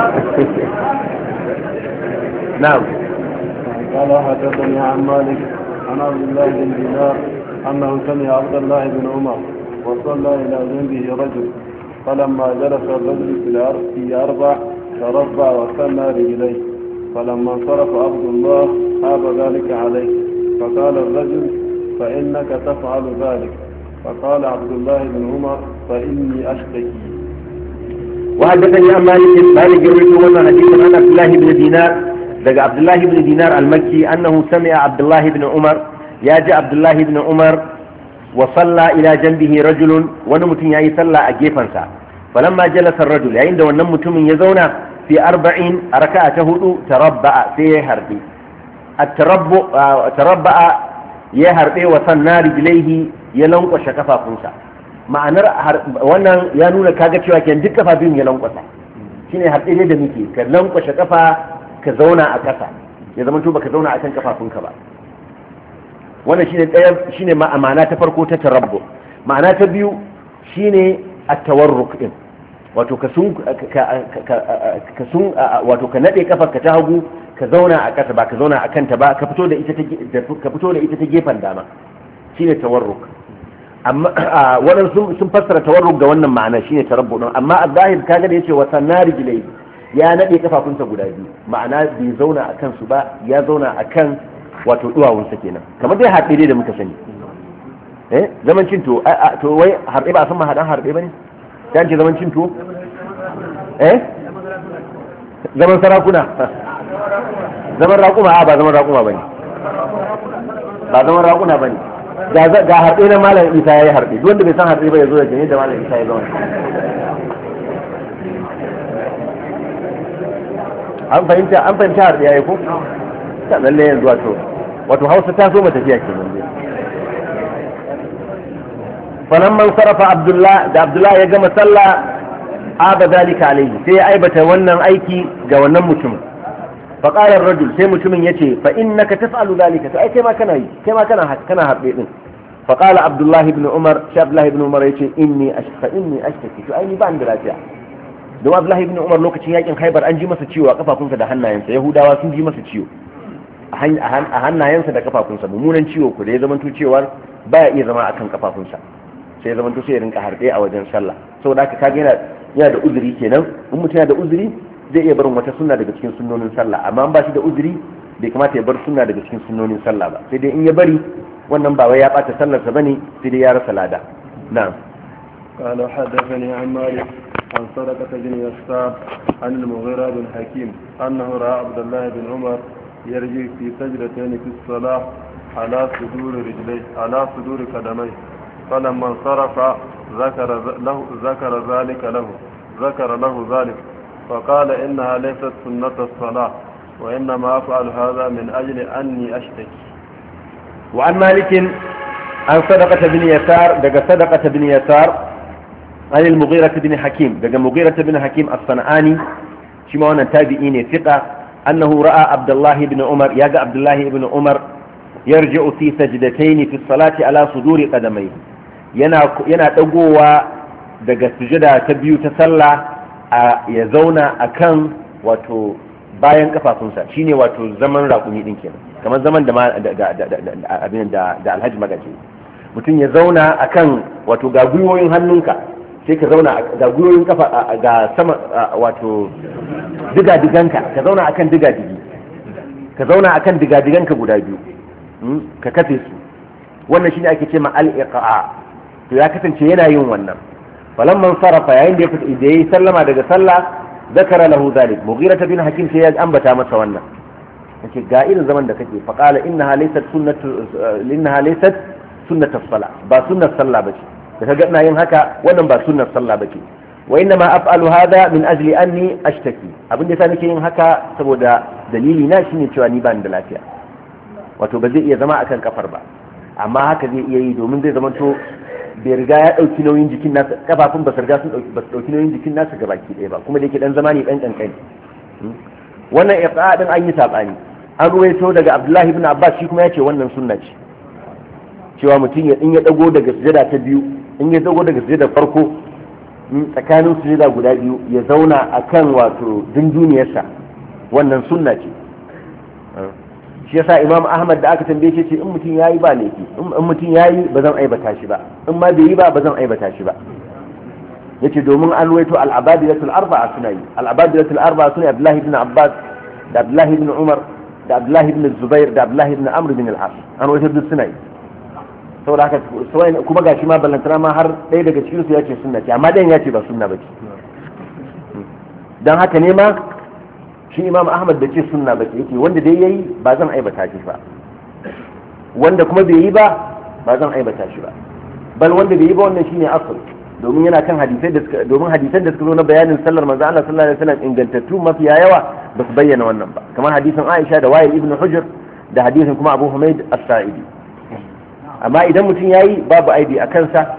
na'am قال حدثني عن مالك عن عبد الله بن دينار انه سمع عبد الله بن عمر وصلى الى جنبه رجل فلما جلس الرجل في اربع تربع وثنى رجليه فلما انصرف عبد الله خاب ذلك عليه فقال الرجل فانك تفعل ذلك فقال عبد الله بن عمر فاني اشتكي. وحدثني عن مالك يروي عن حديث عن عبد الله بن دينار لقى عبد الله بن دينار المكي انه سمع عبد الله بن عمر يا عبد الله بن عمر وصلى الى جنبه رجل ونمتن ياي صلى اجيفنسا فلما جلس الرجل عند ونمتم يزونا في 40 ركعته تربع في هربي التربع ya harbe wa sanna rijlaihi ya lankwashe kafafunsa ma'anar wannan ya nuna kaga cewa kenan duk kafa biyun ya lankwasa shine harɗe da muke ka lankwashe kafa ka zauna a ƙasa ya zama to baka zauna akan kafafunka ba wannan shine ɗaya shine ma'ana ta farko ta tarabbu ma'ana ta biyu shine at-tawarruk din wato wato ka nade kafar ka ta hagu ka zauna a ƙasa ba ka zauna a kanta ba ka fito da ita ta gefen dama shine tawarruk amma waɗansu sun fassara tawarruk da wannan ma'ana shine tarabbu din amma az-zahir kaga da yace wa sanari jilai ya nade kafafunsa guda biyu ma'ana bai zauna a kansu ba ya zauna a kan wato duwawunsa kenan kamar dai harɗe dai da muka sani zaman cin to wai harɗe ba a san mahaɗan harɗe ba ne ta ce zaman cin to zaman sarakuna zaman raƙuma ba zaman raƙuma ba ne ba zaman raƙuna ba ne ga harɗe na malam isa ya yi harɗe duk wanda bai san harɗe ba ya zo da jini da malam isa ya zauna an fahimta harɗe ya yi ko ta lalle yanzu wato hausa ta so tafiya ke nan falamman sarrafa abdullah ya gama sallah aba zalika alaihi sai ya aibata wannan aiki ga wannan mutumin fa qala ar-rajul sai mutumin yace fa innaka taf'alu zalika to ai kai ma kana yi kai ma kana harbe din fa qala abdullah ibn umar shi abdullah ibn umar yace inni ashtaki to ai ni ba ni da lafiya don abdullah ibn umar lokacin yakin Khaibar an ji masa ciwo a kafafunsa da hannayensa yahudawa sun ji masa ciwo a hannayensa da kafafunsa mummunan ciwo ku da ya zamanto cewar baya iya zama akan kafafunsa sai ya zamanto sai ya rinka harbe a wajen sallah saboda haka kaga yana da uzuri kenan in mutum yana da uzuri zai iya barin wata sunna daga cikin sunnonin sallah amma an ba shi da uzuri bai kamata ya bar sunna daga cikin sunnonin sallah ba sai dai in ya bari wannan ba wai ya bata sallarsa bane sai dai ya rasa lada na'am قال حدثني عن مالك عن صدقة بن يسار عن المغيرة بن حكيم أنه رأى عبد الله بن عمر يرجع في سجدتين في الصلاة على صدور رجليه على صدور قدميه فلما انصرف ذكر له ذلك فقال إنها ليست سنة الصلاة وإنما أفعل هذا من أجل أني أشتكي. وعن مالك عن صدقة بن يسار دق صدقة بن يسار عن المغيرة بن حكيم دق مغيرة بن حكيم الصنعاني شما تابعين ثقة أنه رأى عبد الله بن عمر يقى عبد الله بن عمر يرجع في سجدتين في الصلاة على صدور قدميه yana dagowa daga sujada ta biyu ta sallah ya zauna akan wato bayan kafafunsa shine wato zaman raƙumi din kenan kamar zaman da alhaji magaji mutum ya zauna akan wato ga gwiwoyin hannunka sai ka zauna ga gwiwoyin kafa ga sama wato digadiganka ka zauna akan digadigi ka zauna akan digadiganka guda biyu ka kafe su wannan shine ake ce ma al-iqa to ya kasance yana yin wannan falamman sarafa yayin da yayi sallama daga sallah zakara lahu zalik mughira bin hakim sai ya ambata masa wannan yace ga irin zaman da kake fa qala innaha laysat sunnatu as-salah ba sunnar sallah bace da kaga ina yin haka wannan ba sunnar sallah bace wa inna ma af'alu hadha min ajli anni ashtaki abin da yasa nake yin haka saboda dalili na shine cewa ni ba ni da lafiya wato ba zai iya zama akan kafar ba amma haka zai iya yi domin zai zama to bai riga ya dauki nauyin jikin nasa kafafun ba su riga sun dauki nauyin jikin nasa gabaki ɗaya ba kuma da yake dan zama ne dan kankani wannan iqa din an yi sabani an ruwaito daga Abdullahi ibn Abbas shi kuma yace wannan sunna ce cewa mutum in ya dago daga sujada ta biyu in ya dago daga sujada farko tsakanin sujada guda biyu ya zauna akan wato dunduniyarsa wannan sunna ce shi yasa Imam Ahmad da aka tambaye shi ce in mutum yayi ba laifi in mutum yayi ba zan aibata shi ba in ma bai yi ba zan aibata shi ba yace domin an ruwaito al-abadilatul arba'a suna yi al-abadilatul arba'a suna Abdullahi ibn Abbas da Abdullahi ibn Umar da Abdullahi ibn Zubair da Abdullahi ibn Amr bin al-As an ruwaito duk suna yi saboda haka kuma gashi ma ballantana ma har ɗaya daga cikin su yace sunna ce amma ɗayan yace ba sunna bace dan haka ne ma shi Imam Ahmad da ce sunna bace yake wanda dai yayi ba zan aibata shi ba wanda kuma bai yi ba zan aibata shi ba bal wanda bai yi ba wannan shine asal domin yana kan hadisai da suka zo na bayanin sallar manzo Allah sallallahu alaihi wasallam ingantattu mafiya yawa ba su bayyana wannan ba kamar hadisin Aisha da Wa'il ibn Hujr da hadisin kuma Abu Humayd as-Sa'idi amma idan mutum yayi babu aibi a kansa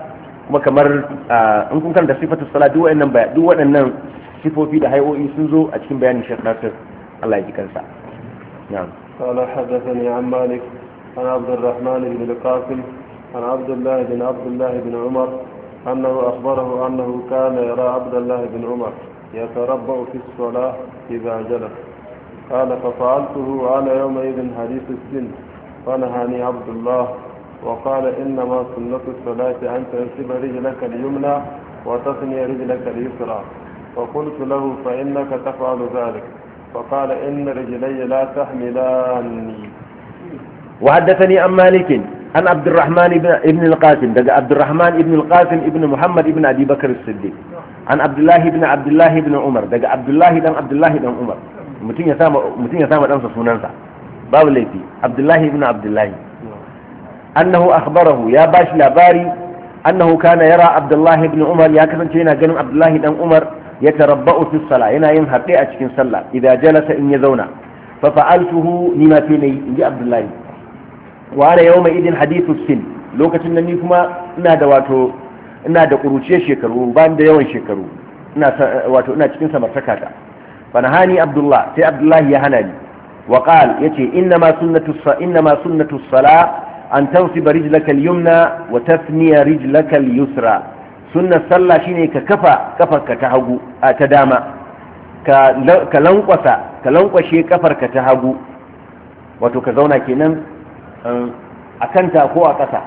kuma kamar in kun karanta sifatu salat duk waɗannan sifofi da hay'o'i sun zo a cikin bayanin Sheikh Nasir Allah ya ji kansa na'am قال حدثني عن مالك عن عبد الرحمن بن القاسم عن عبد الله بن عمر أنه أخبره أنه كان يرى عبد الله بن عمر يتربأ في الصلاة إذا جلس قال ففعلته وأنا يومئذ حديث السن فنهاني عبد الله وقال إنما سنة الصلاة أن تنصب رجلك اليمنى وتثني رجلك اليسرى فقلت له فإنك تفعل ذلك فقال إن رجلي لا تحملاني. وحدثني عن مالك عن عبد الرحمن بن القاسم عبد الرحمن بن القاسم بن محمد بن أبي بكر الصديق عن عبد الله بن عمر عبد الله بن عمر mutum ya sama ɗansa sunansa babu laifi abdullahi ibn abdullahi annahu akhbarahu ya bashi labari annahu kana yara abdullahi ibn umar ya kasance yana ganin abdullahi dan umar ya tarabba'u fi salah yana yin haɗe a cikin sallah idan jalasa in ya zauna fa fa'altuhu ni ma fi nayi inji abdullahi wa ana yawma idin hadithu sin lokacin nan ni kuma ina da kuruciyar shekaru ba da yawan shekaru ina cikin samartaka ta فنهاني عبد الله سي عبد الله يهناني وقال يتي إنما سنة الصلاة أن تنصب رجلك اليمنى وتثني رجلك اليسرى سنة الصلاة شيني كفك تهجو تداما كلنقشي كفرك تهجو وتكزونا كنن أكنت أكو أكسا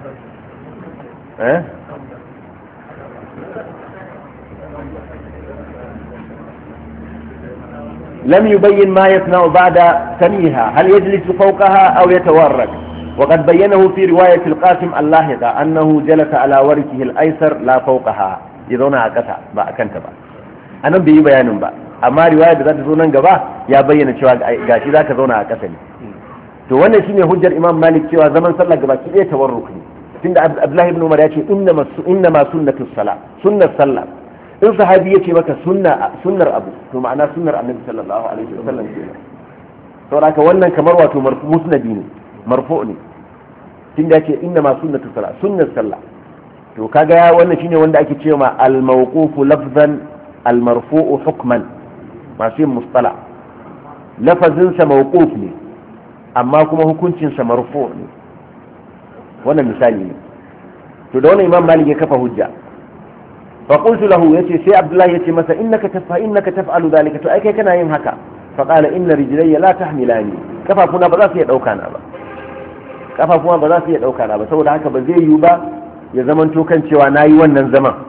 لم يبين ما يصنع بعد ثنيها هل يجلس فوقها أو يتورك وقد بينه في رواية القاسم اللاحقة أنه جلس على وركه الأيسر لا فوقها يذونها كسا با أكنت با أنا بي بيان با أما رواية ذات زونان قبا يا بيّن شوى قاشي ذاك زونها كسني to wannan shine hujjar Imam Malik cewa zaman sallah gabaki ɗaya tawarruk ne tunda Abdullah ibn Umar ya ce innama sunnatus sala sunnar sallah in sahabi yace maka sunnar abu to ma'ana sunnar annabi sallallahu alaihi wasallam kenan saboda haka wannan kamar wato musnadi ne marfu ne tunda yace innama sunnatu sala sunnar sallah to kaga wannan shine wanda ake cewa al mawqufu lafzan al marfu'u hukman masu yin mustala lafazin sa mawquf ne amma kuma hukuncin sa marfu ne wannan misali ne to da wannan Imam Malik ya kafa hujja فقلت له يتي سي عبد الله يتي مثلا إنك تفعل ذلك تو أي كنا يم هكا فقال إن رجلي لا تحملاني كفافنا بذات يدوكانا با كفافنا بذات يدوكانا با saboda haka ba zai yiwu ba ya zaman to kan cewa nayi wannan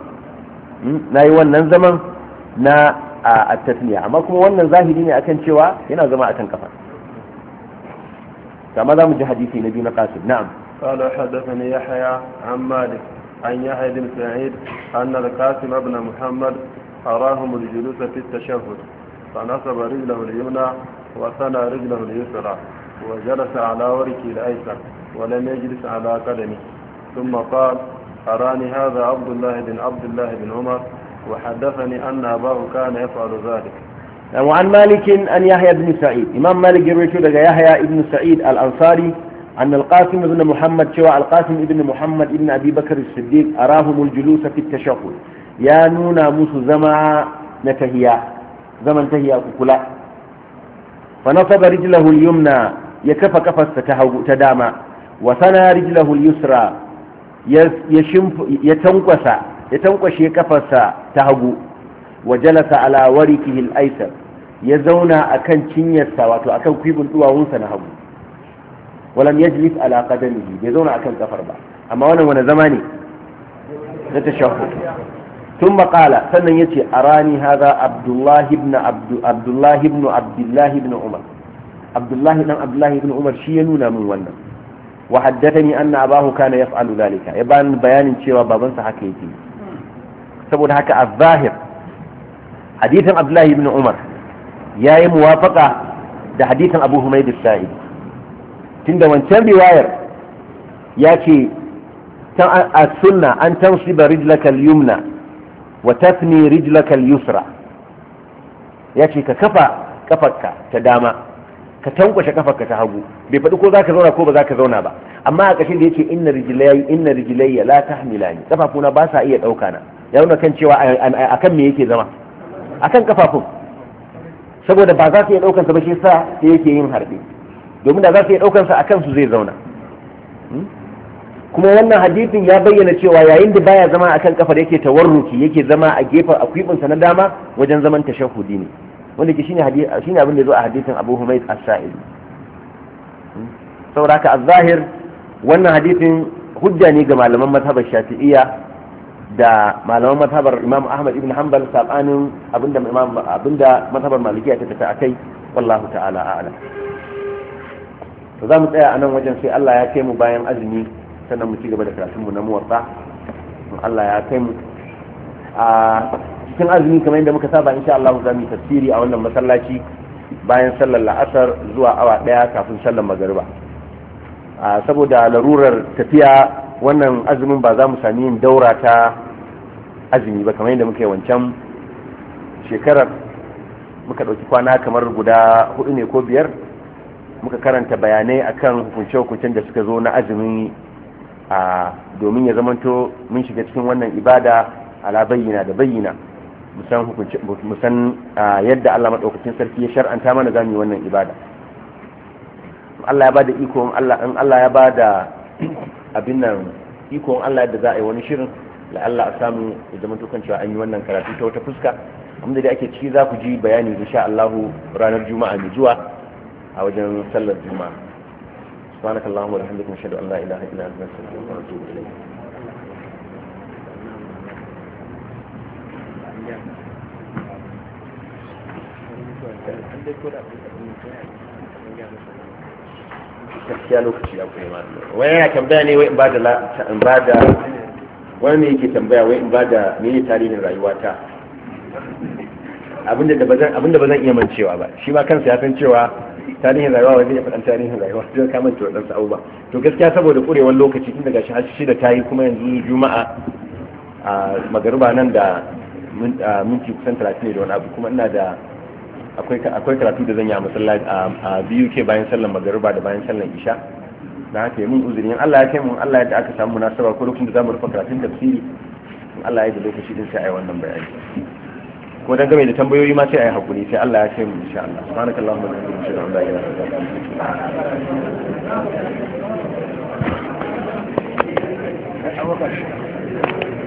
zaman na at-tasniya amma kuma wannan zahiri ne akan cewa yana zama akan kafa kama za mu ji hadisi na biyu na Qasim na'am قال حدثني يحيى عن مالك عن يحيى بن سعيد أن القاسم بن محمد أراهم الجلوس في التشهد فنصب رجله اليمنى وثنى رجله اليسرى وجلس على وركه الأيسر ولم يجلس على قدمه ثم قال أراني هذا عبد الله بن عمر وحدثني أن أباه كان يفعل ذلك. وعن مالك أن يحيى بن سعيد إمام مالك يروي يحيى بن سعيد الأنصاري أن القاسم بن محمد شوى القاسم بن محمد بن أبي بكر الصديق أراهم الجلوس في التشهد يا نونا موسى زمن تهيا كلا فنصب رجله اليمنى يكف كفس تداما وثنى رجله اليسرى يتنقش كفس تهجو وجلس على وركه الأيسر يزونا أكن تنيسا واتو أكن كيبن دواونسا نهجو ولم يجلس على قدمه بيزون أكل كفر با أما وانا زماني نتشهد ثم قال سنن يتي أراني هذا عبد الله بن عمر عبد الله بن عمر شينونا من وانا وحدثني أن أباه كان يفعل ذلك يبان بيان شيء وبابن سحكيتي سبب هكا الظاهر حديث عبد الله بن عمر يا موافقة ده حديث أبو حميد السائد tunda wancan riwayar ya ce a sunna an tansiba rijlaka al-yumna wa tafni rijlaka al-yusra ya ce ka kafa kafarka ta dama ka tankwashe kafarka ta hagu bai faɗi ko zaka zauna ko ba zaka zauna ba amma a ƙarshen da yake inna rijlayya la tahmilani kafafuna ba sa iya ɗauka na ya nuna kan cewa akan me yake zama akan kafafun saboda ba za su iya ɗaukansa ba shi sa sai yake yin harbe domin da za su iya ɗaukansa akan su zai zauna kuma wannan hadisin ya bayyana cewa yayin da baya zama akan kafar yake tawarruki yake zama a gefen akwibinsa na dama wajen zaman tashahhudi ne wanda ke shine abin da zo a hadisin Abu Humayd As-Sa'idi saboda haka az-zahir wannan hadisin hujja ne ga malaman mazhabar Shafi'iyya da malaman mazhabar Imam Ahmad ibn Hanbal sabanin abinda mazhabar Malikiyya ta tafi akai wallahu ta'ala a'lam to za mu tsaya a nan wajen sai Allah ya kai mu bayan azumi sannan mu ci gaba da karatunmu na muwatta Allah ya kai mu a cikin azumi kamar yadda muka saba insha Allah za mu yi tafsiri a wannan masallaci bayan sallar la'asar zuwa awa 1 kafin sallar magariba saboda larurar tafiya wannan azumin ba za mu sami yin daura ta azumi ba kamar yadda muka yi wancan shekarar muka ɗauki kwana kamar guda 4 ne ko 5 muka karanta bayanai akan hukunce-hukuncen da suka zo na azumi domin ya zamanto mun shiga cikin wannan ibada ala bayyana da bayyana musan yadda Allah maɗaukacin sarki ya shar'anta mana za mu yi wannan ibada Allah ya bada iko in Allah ya bada abin nan iko Allah yadda za a yi wani shirin la Allah a samu ya zamanto kan cewa an yi wannan karatu ta wata fuska amma da ake ciki za ku ji bayani insha Allah ranar juma'a mai zuwa a wajen sallar juma'a سبحانك اللهم وبحمدك نشهد ان لا اله الا انت نستغفرك ونتوب اليك gaskiya lokaci ya kuma wani yana tambaya ne wai in ba da wani ne yake tambaya wai in ba da mene tarihin rayuwata abinda ba zan iya mancewa ba shi ma kansa ya san cewa tarihin rayuwa wanda ya faɗan tarihin rayuwa zai ka manta waɗansu abubuwa to gaskiya saboda ƙurewar lokaci tun daga shi da ta yi kuma yanzu juma'a a magariba nan da minti kusan 30 ne da wani abu kuma ina da akwai karatu da zan yi a masallaci a biyu ke bayan sallan magariba da bayan sallan isha na haka yi mun uzuri in Allah ya kai mun Allah ya da aka samu munasaba ko lokacin da zamu rufe karatun tafsiri in Allah ya da lokaci din sai a yi wannan bayani ko dan game da tambayoyi ma sai a yi hakuri sai Allah ya kai mu insha Allah subhanakallahumma wa bihamdika ashhadu an la ilaha illa anta astaghfiruka wa atubu ilaik